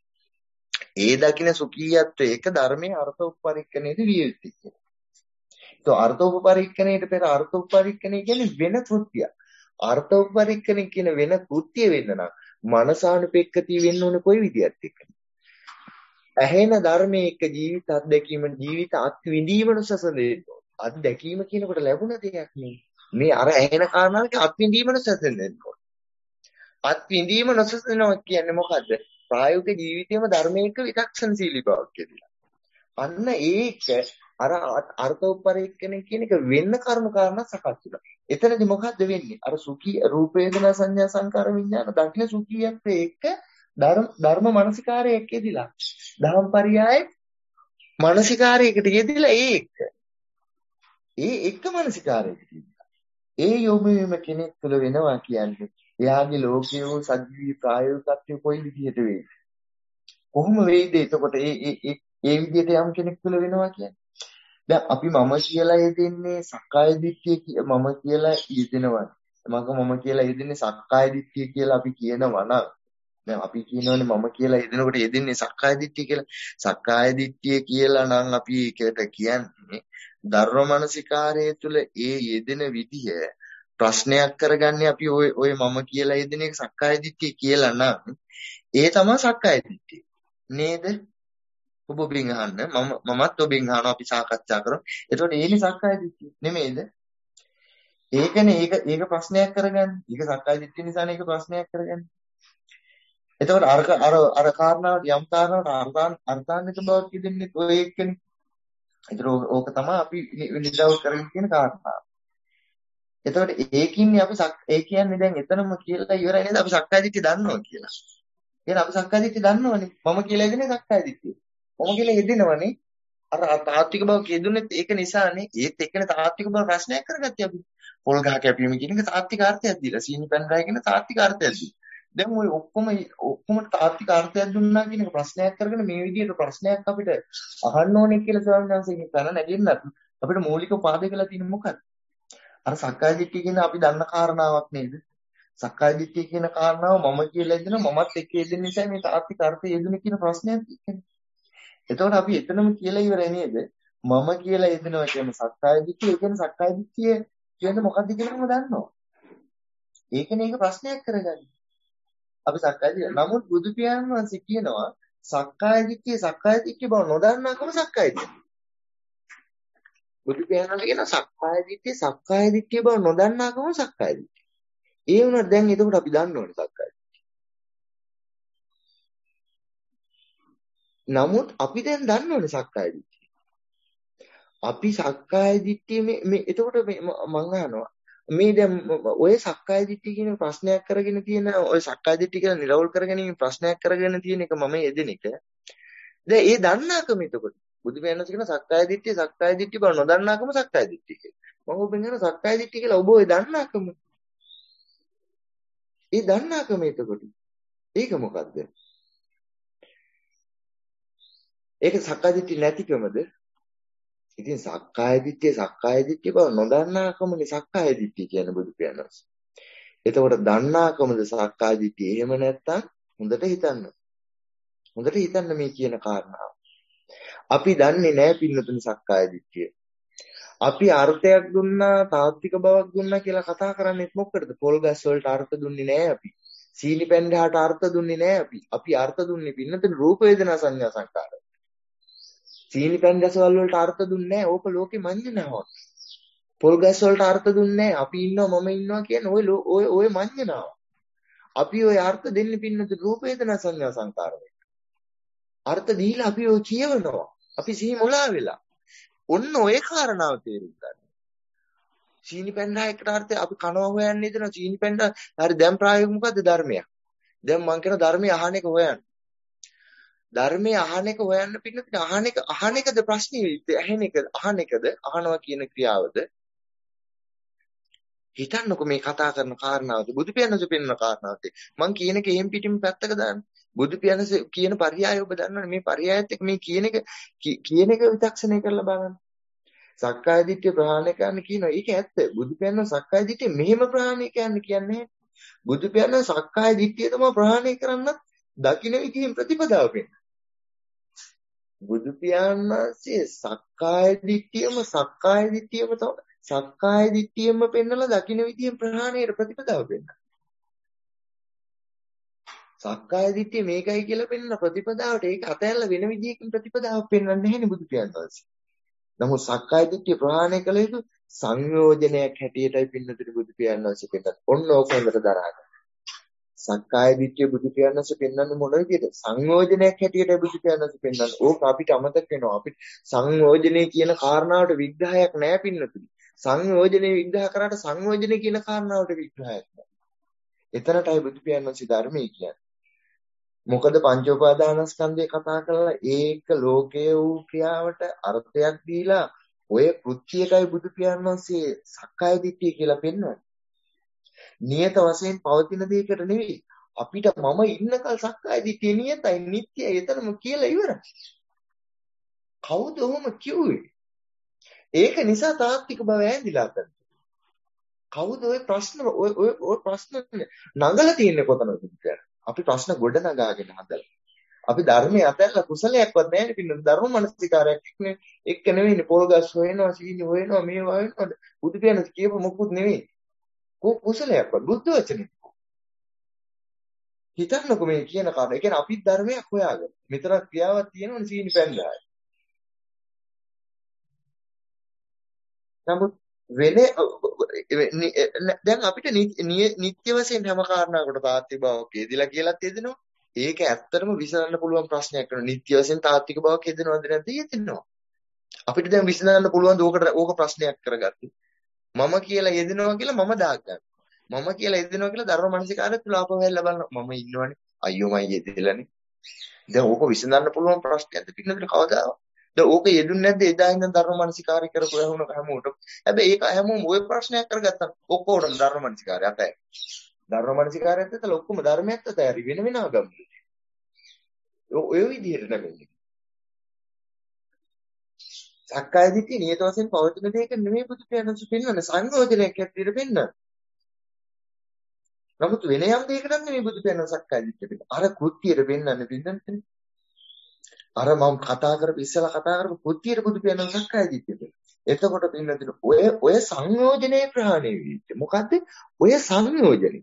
ඒ දකින්න සුඛීයත්වයේ එක්ක ධර්මයේ අර්ථෝපපරික්කණයද විය යුත්තේ. તો අර්ථෝපපරික්කණයට පෙර අර්ථෝපපරික්කණය කියන්නේ වෙන කෘත්‍යයක්. අර්ථෝපපරික්කණය කියන වෙන කෘත්‍ය වෙන්න නම් මනසානුපෙක්කතිය වෙන්න ඕනේ කොයි විදියත් එක්ක. ඇහෙන ධර්මයේ එක ජීවිත අත්දැකීම ජීවිත අත්විඳීම නොසසඳෙන්න. අත්දැකීම කියනකොට ලැබුණ දෙයක් නෙවෙයි. මේ අර ඇහෙන කාරණාවක අත්විඳීම නොසසඳෙන්න. අත්විඳීම නොසසඳනවා කියන්නේ මොකද්ද? ප්‍රායෝගික ජීවිතයේම ධර්මයක විදක්ෂණශීලී බවක් කියලා. අන්න ඒක අර අර්ථෝපපරික්කණය කියන එක වෙන්න කර්ම කාරණා සකස් වෙනවා. එතනදී මොකද්ද වෙන්නේ? අර සුඛී රූප වේදනා සංඥා සංකාර විඥාන දකින්න සුඛියත් එක්ක ධර්ම ධර්ම මානසිකාරයක් යෙදිලා දහම් පරියායේ මානසිකාරයකට යෙදිලා ඒ එක්ක ඒ එක්ක මානසිකාරයකට යෙදිලා ඒ යොමු වීම කෙනෙක් තුළ වෙනවා කියන්නේ එයාගේ ලෝකයේ වූ සජීවී ප්‍රායෝගිකත්වය කොයි විදිහට වෙයිද කොහොම වෙයිද එතකොට ඒ ඒ ඒ විදිහට යම් කෙනෙක් තුළ වෙනවා කියන්නේ දැන් අපි මම කියලා යෙදෙන්නේ සක්කාය දිට්ඨිය මම කියලා යෙදෙනවා මම මම කියලා යෙදෙන්නේ සක්කාය දිට්ඨිය කියලා අපි කියනවා නම් දැන් අපි කියනවානේ මම කියලා යෙදෙනකොට යෙදෙන්නේ සක්කාය දිට්ඨිය කියලා. සක්කාය දිට්ඨිය කියලා නම් අපි ඒකට කියන්නේ ධර්ම මනසිකාරය තුළ ඒ යෙදෙන විදිය ප්‍රශ්නයක් කරගන්නේ අපි ඔය ඔය මම කියලා යෙදෙන එක සක්කාය දිට්ඨිය කියලා නම් ඒ තමයි සක්කාය දිට්ඨිය. නේද? ඔබ ඔබෙන් අහන්න මම මමත් ඔබෙන් අහනවා අපි සාකච්ඡා කරමු. එතකොට ඒනි සක්කාය දිට්ඨිය නෙමෙයිද? ඒකනේ ඒක ඒක ප්‍රශ්නයක් කරගන්නේ. ඒක සක්කාය දිට්ඨිය නිසානේ ඒක ප්‍රශ්නයක් කරගන්නේ. එතකොට අර අර අර කාරණාවට යම් කාරණාවට අර්ථාන් අර්ථාන්විත බවක් දෙන්නේ ඔය එක්කනේ. ඒතර ඕක තමයි අපි නිරවුල් කරගෙන කියන කාරණාව. එතකොට ඒකින්නේ අපි ඒ කියන්නේ දැන් එතනම කියලා ඉවරයි නේද අපි සක්කාය දිට්ඨිය දන්නවා කියලා. එහෙනම් අපි සක්කාය දිට්ඨිය දන්නවනේ. මම කියලා ඉන්නේ සක්කාය දිට්ඨිය. මම කියලා යෙදෙනවනේ. අර තාත්වික බවක් යෙදුනේත් ඒක නිසානේ. ඒත් එක්කනේ තාත්වික බව ප්‍රශ්නයක් කරගත්තේ අපි. පොල් ගහ කැපීම කියන එක තාත්වික අර්ථයක් දීලා සීනි පැන් ගහ කියන තාත්වික අර්ථයක් දීලා. දැන් ඔය ඔක්කොම ඔක්කොම තාත්වික අර්ථයක් දුන්නා කියන එක ප්‍රශ්නයක් කරගෙන මේ විදිහට ප්‍රශ්නයක් අපිට අහන්න ඕනේ කියලා ස්වාමීන් වහන්සේ කියන නැගෙන්නත් අපිට මූලික පාදේ කියලා තියෙන්නේ මොකක්ද? අර සක්කාය දිට්ඨිය කියන අපි දන්න කාරණාවක් නේද? සක්කාය දිට්ඨිය කියන කාරණාව මම කියලා යෙදෙනවා මමත් එක්ක යෙදෙන නිසා මේ තාත්වික අර්ථය යෙදුනේ කියන ප්‍රශ්නයක් තියෙන්නේ. එතකොට අපි එතනම කියලා ඉවරයි නේද? මම කියලා යෙදෙනවා කියන්නේ සක්කාය දිට්ඨිය. ඒ කියන්නේ සක්කාය දිට්ඨිය කියන්නේ මොකක්ද කියලා මම දන්නවා. ඒකනේ ඒක ප්‍රශ්නයක් කරගන්නේ. අපි සක්කාය දිට්ඨිය. නමුත් බුදු පියාණන් වහන්සේ කියනවා සක්කාය දිට්ඨිය සක්කාය දිට්ඨිය බව නොදන්නාකම සක්කාය දිට්ඨිය. බුදු පියාණන් කියන සක්කාය දිට්ඨිය සක්කාය දිට්ඨිය බව නොදන්නාකම සක්කාය දිට්ඨිය. ඒ වුණා දැන් එතකොට අපි දන්න ඕනේ සක්කාය දිට්ඨිය. නමුත් අපි දැන් දන්න ඕනේ සක්කාය දිට්ඨිය. අපි සක්කාය දිට්ඨිය මේ මේ එතකොට මම අහනවා මේ දැන් ඔය සක්කාය දිට්ඨිය කියන ප්‍රශ්නයක් කරගෙන තියෙන ඔය සක්කාය දිට්ඨිය කියලා නිරවුල් කරගෙන ඉන්න ප්‍රශ්නයක් කරගෙන තියෙන එක මම යෙදෙන එක. දැන් ඒ දන්නාකම එතකොට බුදු පියාණන් කියන සක්කාය දිට්ඨිය සක්කාය දිට්ඨිය බව නොදන්නාකම සක්කාය දිට්ඨිය කියලා. මම ඔබෙන් කියන සක්කාය දිට්ඨිය කියලා ඔබ ඔය දන්නාකම. ඒ දන්නාකම එතකොට. ඒක මොකද්ද? ඒක සක්කාය දිට්ඨිය නැතිකමද? ඉතින් සක්කාය දිට්ඨිය සක්කාය දිට්ඨිය බව නොදන්නාකමනේ සක්කාය දිට්ඨිය කියන්නේ බුදු පියාණන්. එතකොට දන්නාකමද සක්කාය දිට්ඨිය. එහෙම නැත්නම් හොඳට හිතන්න. හොඳට හිතන්න මේ කියන කාරණාව. අපි දන්නේ නැහැ පින්නතුනි සක්කාය දිට්ඨිය. අපි අර්ථයක් දුන්නා තාත්වික බවක් දුන්නා කියලා කතා කරන්නේ මොකටද? පොල් ගස් වලට අර්ථ දුන්නේ නැහැ අපි. සීනි පැන් ගහට අර්ථ දුන්නේ නැහැ අපි. අපි අර්ථ දුන්නේ පින්නතුනි රූප වේදනා සංඥා සංකාර. සීනි පැන් ගස් වලට අර්ථ දුන්නේ නැහැ. ඕක ලෝකෙ මඤ්ඤණාවක්. පොල් ගස් වලට අර්ථ දුන්නේ නැහැ. අපි ඉන්නවා මම ඉන්නවා කියන ඔය ඔය ඔය මඤ්ඤණාව. අපි ඔය අර්ථ දෙන්නේ පින්නතුනි රූප වේදනා සංඥා සංකාර වලට. අර්ථ දීලා අපි ඔය කියවනවා. අපි සිහි මොලා වෙලා. ඔන්න ඔය කාරණාව තේරුම් ගන්න. සීනි පැන් ගහකට අර්ථය අපි කනවා හොයන්නේ දෙනවා සීනි පැන් හරි දැන් ප්‍රායෝගික මොකද්ද ධර්මයක්. දැන් මම කියන ධර්මය අහන එක හොයන්න. ධර්මයේ අහන එක හොයන්න පින්නත් අහන එක අහන එකද ප්‍රශ්නේ ඇහෙන එක අහන එකද අහනවා කියන ක්‍රියාවද හිතන්නකො මේ කතා කරන කාරණාවද බුදු පියාණන්සේ පෙන්වන කාරණාවද මං කියන එක එහෙම් පිටින් පැත්තක දාන්න බුදු පියාණන් කියන පරයය ඔබ දන්නවනේ මේ පරයයත් එක්ක මේ කියන එක කියන එක විචක්ෂණය කරලා බලන්න. සක්කාය දිට්ඨිය ප්‍රහාණය කරන්න කියනවා. ඒක ඇත්ත. බුදු පියාණන් සක්කාය දිට්ඨිය මෙහෙම ප්‍රහාණය කරන්න කියන්නේ. බුදු පියාණන් සක්කාය දිට්ඨිය තමයි ප්‍රහාණය කරන්නත් දකින්න විදිහින් ප්‍රතිපදාව පෙන්නන. බුදු පියාණන්සේ සක්කාය දිට්ඨියම සක්කාය දිට්ඨියම තමයි සක්කාය දිට්ඨියම පෙන්නලා දකින්න විදිහින් ප්‍රහාණයට ප්‍රතිපදාව පෙන්නන. සක්කාය දිට්ඨිය මේකයි කියලා පෙන්නන ප්‍රතිපදාවට ඒක අතහැරලා වෙන විදිහකින් ප්‍රතිපදාවක් පෙන්වන්නේ නැහැනේ බුදු පියාණන්. නමුත් සක්කාය දිට්ඨිය ප්‍රහාණය කළ යුතු සංයෝජනයක් හැටියටයි පින්නතුනි බුදු පියාණන් වහන්සේ පෙන්නන්නේ. ඔන්න ඕක හොඳට දරා ගන්න. සක්කාය දිට්ඨිය බුදු පියාණන් වහන්සේ පෙන්වන්නේ මොන විදිහද? සංයෝජනයක් හැටියටයි බුදු පියාණන් වහන්සේ පෙන්වන්නේ. ඕක අපිට අමතක වෙනවා. අපිට සංයෝජනේ කියන කාරණාවට විග්‍රහයක් නැහැ පින්නතුනි. සංයෝජනේ විග්‍රහ කරාට සංයෝජනේ කියන කාරණාවට විග්‍රහයක් නැහැ. එතනටයි බුදු පියාණන් වහන්සේ ධර්මයේ කියන්නේ. මොකද පංච උපාදානස්කන්ධය කතා කරලා ඒක ලෝකයේ වූ ක්‍රියාවට අර්ථයක් දීලා ඔය කෘත්‍යයකයි බුදු පියාණන් වහන්සේ සක්කාය දිට්ඨිය කියලා පෙන්වන්නේ. නියත වශයෙන් පවතින දෙයකට නෙවෙයි. අපිට මම ඉන්නකල් සක්කාය දිට්ඨිය නියතයි නිට්ටයයි එතනම කියලා ඉවරයි. කවුද ඔහොම කිව්වේ? ඒක නිසා තාත්වික බව ඇඳිලා ගන්න. කවුද ඔය ප්‍රශ්න ඔය ඔය ඔය ප්‍රශ්න නඟලා තියෙන්නේ කොතනද කියලා? අපි ප්‍රශ්න ගොඩ නගාගෙන හදලා. අපි ධර්මයේ අතල්ලා කුසලයක්වත් නැහැ නේ ධර්ම මනසිකාරයක් එක්කනේ එක්ක නෙවෙයිනේ පොල් ගස් හොයනවා සීනි හොයනවා මේවා හොයනවා බුදු පියාණන් කියපු මොකුත් නෙවෙයි. කො කුසලයක්වත් බුද්ධ වචනේ. හිතන්නකෝ මේ කියන කාරණා. ඒ කියන්නේ අපි ධර්මයක් හොයාගන්න. මෙතන ක්‍රියාවක් තියෙනවනේ සීනි පැන්දායි. නමුත් වෙන දැන් අපිට නිත්‍ය වශයෙන් හැම කාරණාවකට තාත්වික බවක් යෙදিলা කියලාත් යෙදෙනවා. ඒක ඇත්තටම විසඳන්න පුළුවන් ප්‍රශ්නයක් කරන නිත්‍ය වශයෙන් තාත්වික බවක් යෙදෙනවද නැද්ද යෙදෙනවා. අපිට දැන් විසඳන්න පුළුවන් ඕකට ඕක ප්‍රශ්නයක් කරගත්තා. මම කියලා යෙදෙනවා කියලා මම දාගන්න. මම කියලා යෙදෙනවා කියලා ධර්ම මනසිකාරය තුල ආපහු හැල්ලා බලනවා. මම ඉන්නවනේ. අයියෝ මම යෙදෙලානේ. දැන් ඕක විසඳන්න පුළුවන් ප්‍රශ්නයක්ද පින්නකට කවදාවත්. දැන් ඕක යෙදුන්නේ නැද්ද එදා ඉඳන් ධර්ම මනසිකාරය කරපු හැමෝම හැමෝටම. හැබැයි ඒක හැමෝම ওই ප්‍රශ්නයක් කරගත්තා. ඔක්කොටම ධර්ම මනසිකාරය අතයි. ධර්ම මනසිකාරයත් ඇතල ඔක්කොම ධර්මයක් අතයි වෙන වෙනම ගමු. ඔය විදිහට නෙමෙයි. සක්කාය දිට්ඨිය නියත වශයෙන් පවතින දෙයක නෙමෙයි බුදු පියාණන් පෙන්වන්නේ සංයෝජනයක් ඇත්තට පෙන්වන. නමුත් වෙන යම් දෙයකට නෙමෙයි බුදු පියාණන් සක්කාය දිට්ඨිය පෙන්වන්නේ. අර කෘත්‍යයට පෙන්වන්නේ පින්නන්නේ. අර මම කතා කරපු ඉස්සලා කතා කරපු කෘත්‍යයට බුදු පියාණන් සක්කාය දිට්ඨිය පෙන්වන්නේ. එතකොට පින්නදින ඔය ඔය සංයෝජනේ ප්‍රහාණය වෙන්නේ. මොකද්ද? ඔය සංයෝජනේ.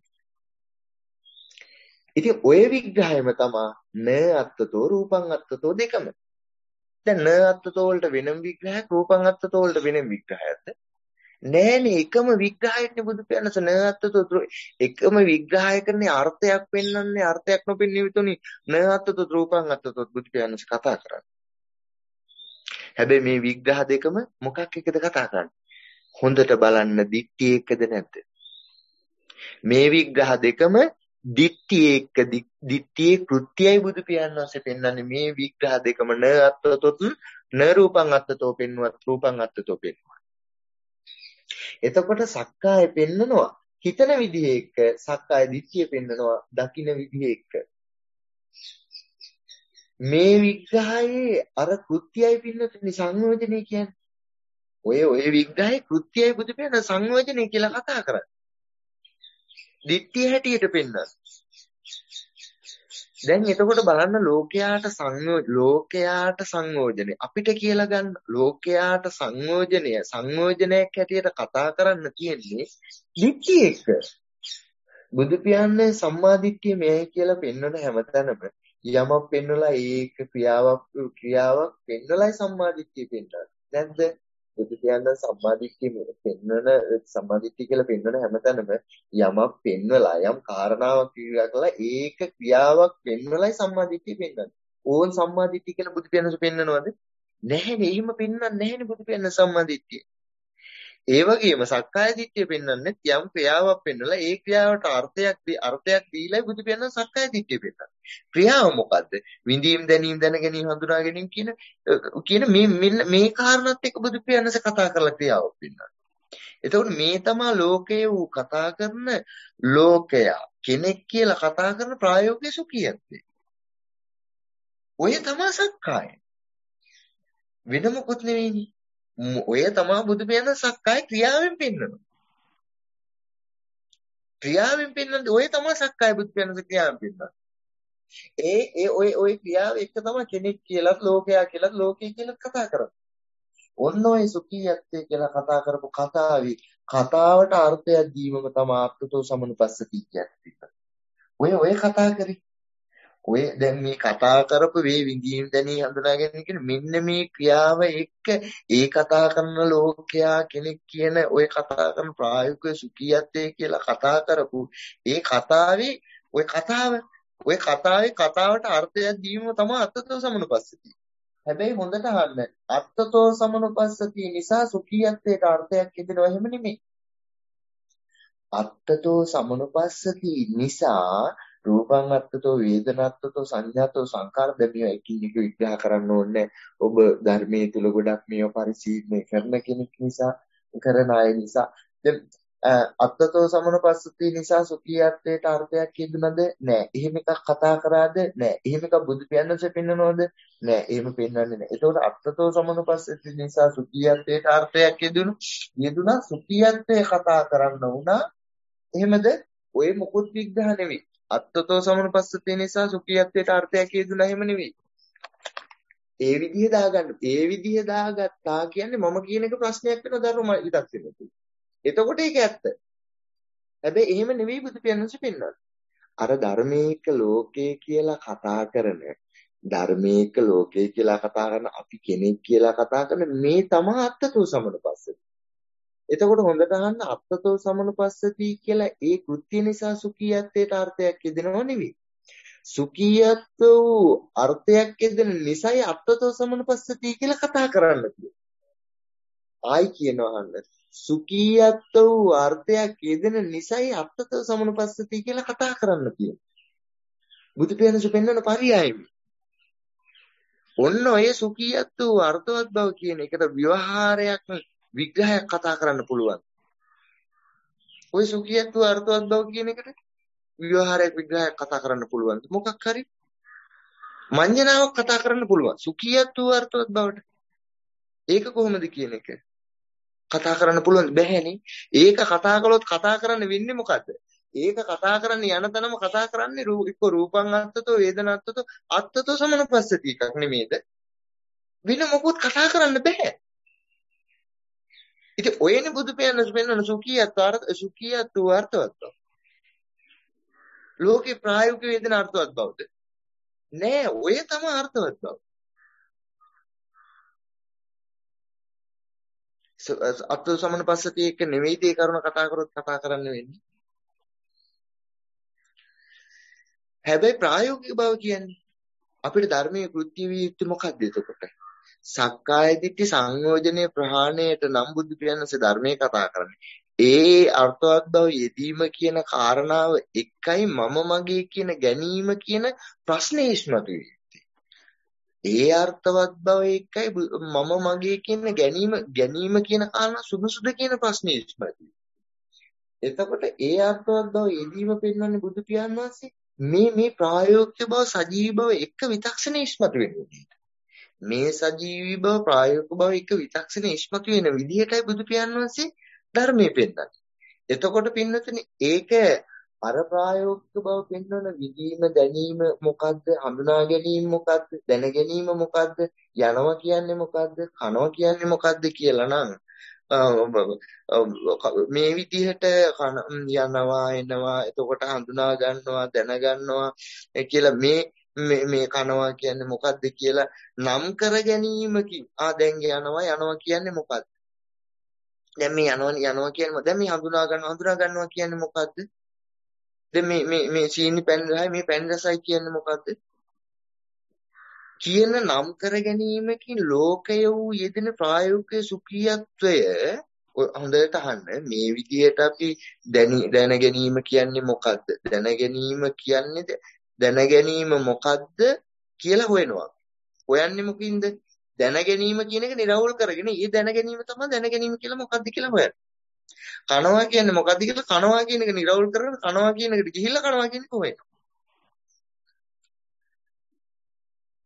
ඉතින් ඔය විග්‍රහයම තමයි න අත්තතෝ රූපං අත්තතෝ දෙකම. දැන් න අත්තතෝ වලට වෙනම විග්‍රහයක් රූපං අත්තතෝ වලට වෙනම විග්‍රහයක්ද? නෑනේ එකම විග්‍රහයක්නේ බුදු පියාණන් න අත්තතෝ එකම විග්‍රහය කරන්නේ අර්ථයක් පෙන්වන්නේ අර්ථයක් නොපෙන්නේ විතුනි න අත්තතෝ රූපං අත්තතෝ බුදු පියාණන් කතා කරන්නේ. හැබැයි මේ විග්‍රහ දෙකම මොකක් එකද කතා කරන්නේ? හොඳට බලන්න දික්ටි එකද නැද්ද? මේ විග්‍රහ දෙකම දිට්ඨිය එක්ක දිට්ඨියේ කෘත්‍යයි බුදු පියාණන් වහන්සේ පෙන්වන්නේ මේ විග්‍රහ දෙකම න අත්තතොත් න රූපං අත්තතෝ පෙන්වුවත් රූපං අත්තතෝ පෙන්වුවා. එතකොට සක්කාය පෙන්නනවා හිතන විදිහ එක්ක සක්කාය දිට්ඨිය පෙන්නනවා දකින විදිහ එක්ක. මේ විග්‍රහයේ අර කෘත්‍යයි පින්නතුනි සංයෝජනේ කියන්නේ. ඔය ඔය විග්‍රහයේ කෘත්‍යයි බුදු පියාණන් සංයෝජනේ කියලා කතා කරන්නේ. දිට්ඨිය හැටියට පෙන්නන. දැන් එතකොට බලන්න ලෝකයාට සංයෝජ ලෝකයාට සංයෝජනේ අපිට කියලා ගන්න ලෝකයාට සංයෝජනය සංයෝජනයක් හැටියට කතා කරන්න තියෙන්නේ දිට්ඨිය එක්ක. බුදු පියාණන් සම්මා දිට්ඨිය මෙයි කියලා පෙන්වන හැමතැනම යමක් පෙන්වලා ඒක ක්‍රියාවක් ක්‍රියාවක් පෙන්වලයි සම්මා දිට්ඨිය පෙන්වන්නේ. නැද්ද? බුදු පියාණන් සම්මා දිට්ඨිය පෙන්වන සම්මා දිට්ඨිය කියලා පෙන්වන හැමතැනම යමක් පෙන්වලා යම් කාරණාවක් ක්‍රියා කළා ඒක ක්‍රියාවක් පෙන්වලයි සම්මා දිට්ඨිය පෙන්වන්නේ. ඕන් සම්මා දිට්ඨිය කියලා බුදු පියාණන් පෙන්වනවද? නැහැනේ. එහෙම පෙන්වන්නේ නැහැනේ බුදු පියාණන් සම්මා දිට්ඨිය. ඒ වගේම සක්කාය දිට්ඨිය පෙන්වන්නේ යම් ක්‍රියාවක් පෙන්වලා ඒ ක්‍රියාවට අර්ථයක් අර්ථයක් දීලා බුදු පියාණන් සක්කාය දිට්ඨිය පෙන්වන්නේ. ක්‍රියාව මොකද්ද? විඳීම් දැනීම් දැන ගැනීම හඳුනා ගැනීම කියන කියන මේ මේ කාරණාත් එක්ක බුදු පියාණන් කතා කරලා ක්‍රියාවක් පෙන්වන්නේ. එතකොට මේ තමයි ලෝකයේ වූ කතා කරන ලෝකයා කෙනෙක් කියලා කතා කරන ප්‍රායෝගික සුඛියත්වේ. ඔය තමයි සක්කාය. වෙන මොකුත් නෙවෙයිනේ. ඔය තමයි බුදු පියාණන් සක්කාය ක්‍රියාවෙන් පෙන්වනවා. ක්‍රියාවෙන් පෙන්වන්නේ ඔය තමයි සක්කාය බුදු පියාණන් ක්‍රියාවෙන් පෙන්වන්නේ. ඒ ඒ ඔය ඔය ක්‍රියාව එක තමයි කෙනෙක් කියලාත් ලෝකයා කියලාත් ලෝකේ කියලා කතා කරන්නේ. ඔන්න ඔය සුඛීයත්වය කියලා කතා කරපු කතාවේ කතාවට අර්ථයක් දීමම තමයි අත්ථතෝ සමනුපස්සති කියන්නේ. ඔය ඔය කතා කරේ. ඔය දැන් මේ කතා කරපු වේ විඳීම් දැනී හඳුනාගෙන කියන මෙන්න මේ ක්‍රියාව එක්ක ඒ කතා කරන ලෝකයා කෙනෙක් කියන ඔය කතා කරන ප්‍රායෝගික සුඛීයත්වය කියලා කතා කරපු ඒ කතාවේ ඔය කතාව ඔය කතාවේ කතාවට අර්ථයක් දීම තමයි අත්ථතෝ සමනුපස්සති. හැබැයි හොඳට අහන්න. අත්ථතෝ සමනුපස්සති නිසා සුඛීයත්වයට අර්ථයක් දෙනවා එහෙම නෙමෙයි. අත්ථතෝ සමනුපස්සති නිසා රූපං අත්ථතෝ වේදනාත්ථතෝ සංඥාතෝ සංකාර දෙමිය එකින් එක විග්‍රහ කරන්න ඕනේ. ඔබ ධර්මයේ තුල ගොඩක් මේව පරිශීලනය කරන කෙනෙක් නිසා කරන අය නිසා දැන් අත්ථතෝ සමනුපස්සති නිසා සුඛීයත්වයට අර්ථයක් කියදුනද නෑ. එහෙම එකක් කතා කරාද නෑ. එහෙම එකක් බුදු පියාණන්සේ පෙන්නනවද නෑ. එහෙම පෙන්වන්නේ නෑ. ඒතකොට අත්ථතෝ සමනුපස්සති නිසා සුඛීයත්වයට අර්ථයක් කියදුණු කියදුනා සුඛීයත්වය කතා කරන්න වුණා. එහෙමද? ඔය මොකුත් විග්‍රහ නෙවෙයි. අත්ථතෝ සමනුපස්සති නිසා සුඛීයත්වයට අර්ථයක් කියදුනා එහෙම නෙවෙයි. ඒ විදිහ දාගන්න. ඒ විදිහ දාගත්තා කියන්නේ මම කියන එක ප්‍රශ්නයක් වෙන ධර්ම විදක්ෂෙට. එතකොට ඒක ඇත්ත. හැබැයි එහෙම නෙවෙයි බුදු පියාණන්සේ පෙන්වන්නේ. අර ධර්මයේක ලෝකේ කියලා කතා කරන ධර්මයේක ලෝකේ කියලා කතා කරන අපි කෙනෙක් කියලා කතා කරන මේ තමයි අත්ථතෝ සමනුපස්සති. එතකොට හොඳට අහන්න අත්ථතෝ සමනුපස්සති කියලා ඒ කෘත්‍ය නිසා සුඛීයත්වයට අර්ථයක් දෙනව නෙවෙයි. සුඛීයත්ව වූ අර්ථයක් දෙන නිසායි අත්ථතෝ සමනුපස්සති කියලා කතා කරන්න තියෙන්නේ. ආයි කියනවා අහන්න. සුඛීයත්ව වූ අර්ථයක් දෙන නිසායි අත්ථතෝ සමනුපස්සති කියලා කතා කරන්න තියෙන්නේ. බුදු පියාණන් පෙන්වන පරියායයි. ඔන්න ඔය සුඛීයත්ව වූ අර්ථවත් බව කියන එකට ව්‍යවහාරයක් විග්‍රහයක් කතා කරන්න පුළුවන්. ඔය සුඛීයත්ව වූ අර්ථවත් බව කියන එකට ව්‍යවහාරයක් විග්‍රහයක් කතා කරන්න පුළුවන්. මොකක් හරි මඤ්ඤණාවක් කතා කරන්න පුළුවන්. සුඛීයත්ව වූ අර්ථවත් බවට. ඒක කොහොමද කියන එක කතා කරන්න පුළුවන් බැහැනේ. ඒක කතා කළොත් කතා කරන්න වෙන්නේ මොකද්ද? ඒක කතා කරන්න යන තැනම කතා කරන්නේ එක්ක රූපං අත්තතෝ වේදනාත්තතෝ අත්තතෝ සමනුපස්සති එකක් නෙමෙයිද? වෙන මොකොත් කතා කරන්න බෑ. ඉතින් ඔයනේ බුදු පියාණන් පෙන්වන සුඛීයත්ව අර්ථ සුඛීයත්ව අර්ථවත් බව. ලෝකේ ප්‍රායෝගික වේදන අර්ථවත් බවද? නෑ, ඔය තමයි අර්ථවත් බව. අත්ථතෝ සමනුපස්සති එක නෙවෙයිද ඒ කරුණ කතා කරොත් කතා කරන්න වෙන්නේ. හැබැයි ප්‍රායෝගික බව කියන්නේ අපිට ධර්මයේ කෘත්‍ය විය යුත්තේ මොකක්ද එතකොට? සක්කාය දිට්ඨි සංයෝජනයේ ප්‍රහාණයට නම් බුදු පියාණන්සේ ධර්මයේ කතා කරන්නේ. ඒ අර්ථවත් බව යෙදීම කියන කාරණාව එකයි මම මගේ කියන ගැනීම කියන ප්‍රශ්නේ ඉස්මතු වෙන්නේ. ඒ අර්ථවත් බව එකයි මම මගේ කියන ගැනීම ගැනීම කියන කාරණා සුදුසුද කියන ප්‍රශ්නේ ඉස්මතු වෙන්නේ. එතකොට ඒ අර්ථවත් බව යෙදීම පෙන්වන්නේ බුදු පියාණන් වහන්සේ මේ මේ ප්‍රායෝගික බව සජීවී බව එක විතක්ෂණේ ඉස්මතු වෙන්නේ. මේ සජීවී බව ප්‍රායෝගික බව එක විතක්ෂණේ ඉස්මතු වෙන විදිහටයි බුදු පියාණන් වහන්සේ ධර්මයේ පෙන්නන්නේ. එතකොට පින්නතුනේ ඒක අර ප්‍රායෝගික බව පෙන්වන විදීම දැනීම මොකද්ද? හඳුනා ගැනීම මොකද්ද? දැන ගැනීම මොකද්ද? යනවා කියන්නේ මොකද්ද? කනවා කියන්නේ මොකද්ද කියලා නම් මේ විදිහට යනවා එනවා එතකොට හඳුනා ගන්නවා දැන ගන්නවා කියලා මේ මේ කනවා කියන්නේ මොකද්ද කියලා නම් කර ගැනීමකින් ආ දැන් යනවා යනවා කියන්නේ මොකද්ද? දැන් මේ යනවා යනවා කියන්නේ දැන් මේ හඳුනා ගන්නවා හඳුනා ගන්නවා කියන්නේ මොකද්ද? දැන් මේ මේ මේ සීනි පැන් රසයි මේ පැන් රසයි කියන්නේ මොකද්ද? කියන නම් කර ගැනීමකින් ලෝකය වූ යෙදෙන ප්‍රායෝගික සුඛීයත්වය හොඳට අහන්න. මේ විදිහට අපි දැන ගැනීම කියන්නේ මොකද්ද? දැන ගැනීම කියන්නේ දැන ගැනීම මොකද්ද කියලා හොයනවා. හොයන්නේ මොකින්ද? දැන ගැනීම කියන එක නිරවුල් කරගෙන ඊ දැන ගැනීම තමයි දැන ගැනීම කියලා මොකද්ද කියලා හොයන්නේ. කනවා කියන්නේ මොකද්ද කියලා කනවා කියන එක නිරවුල් කරගෙන කනවා කියන එකට ගිහිල්ලා කනවා කියන එක හොයනවා.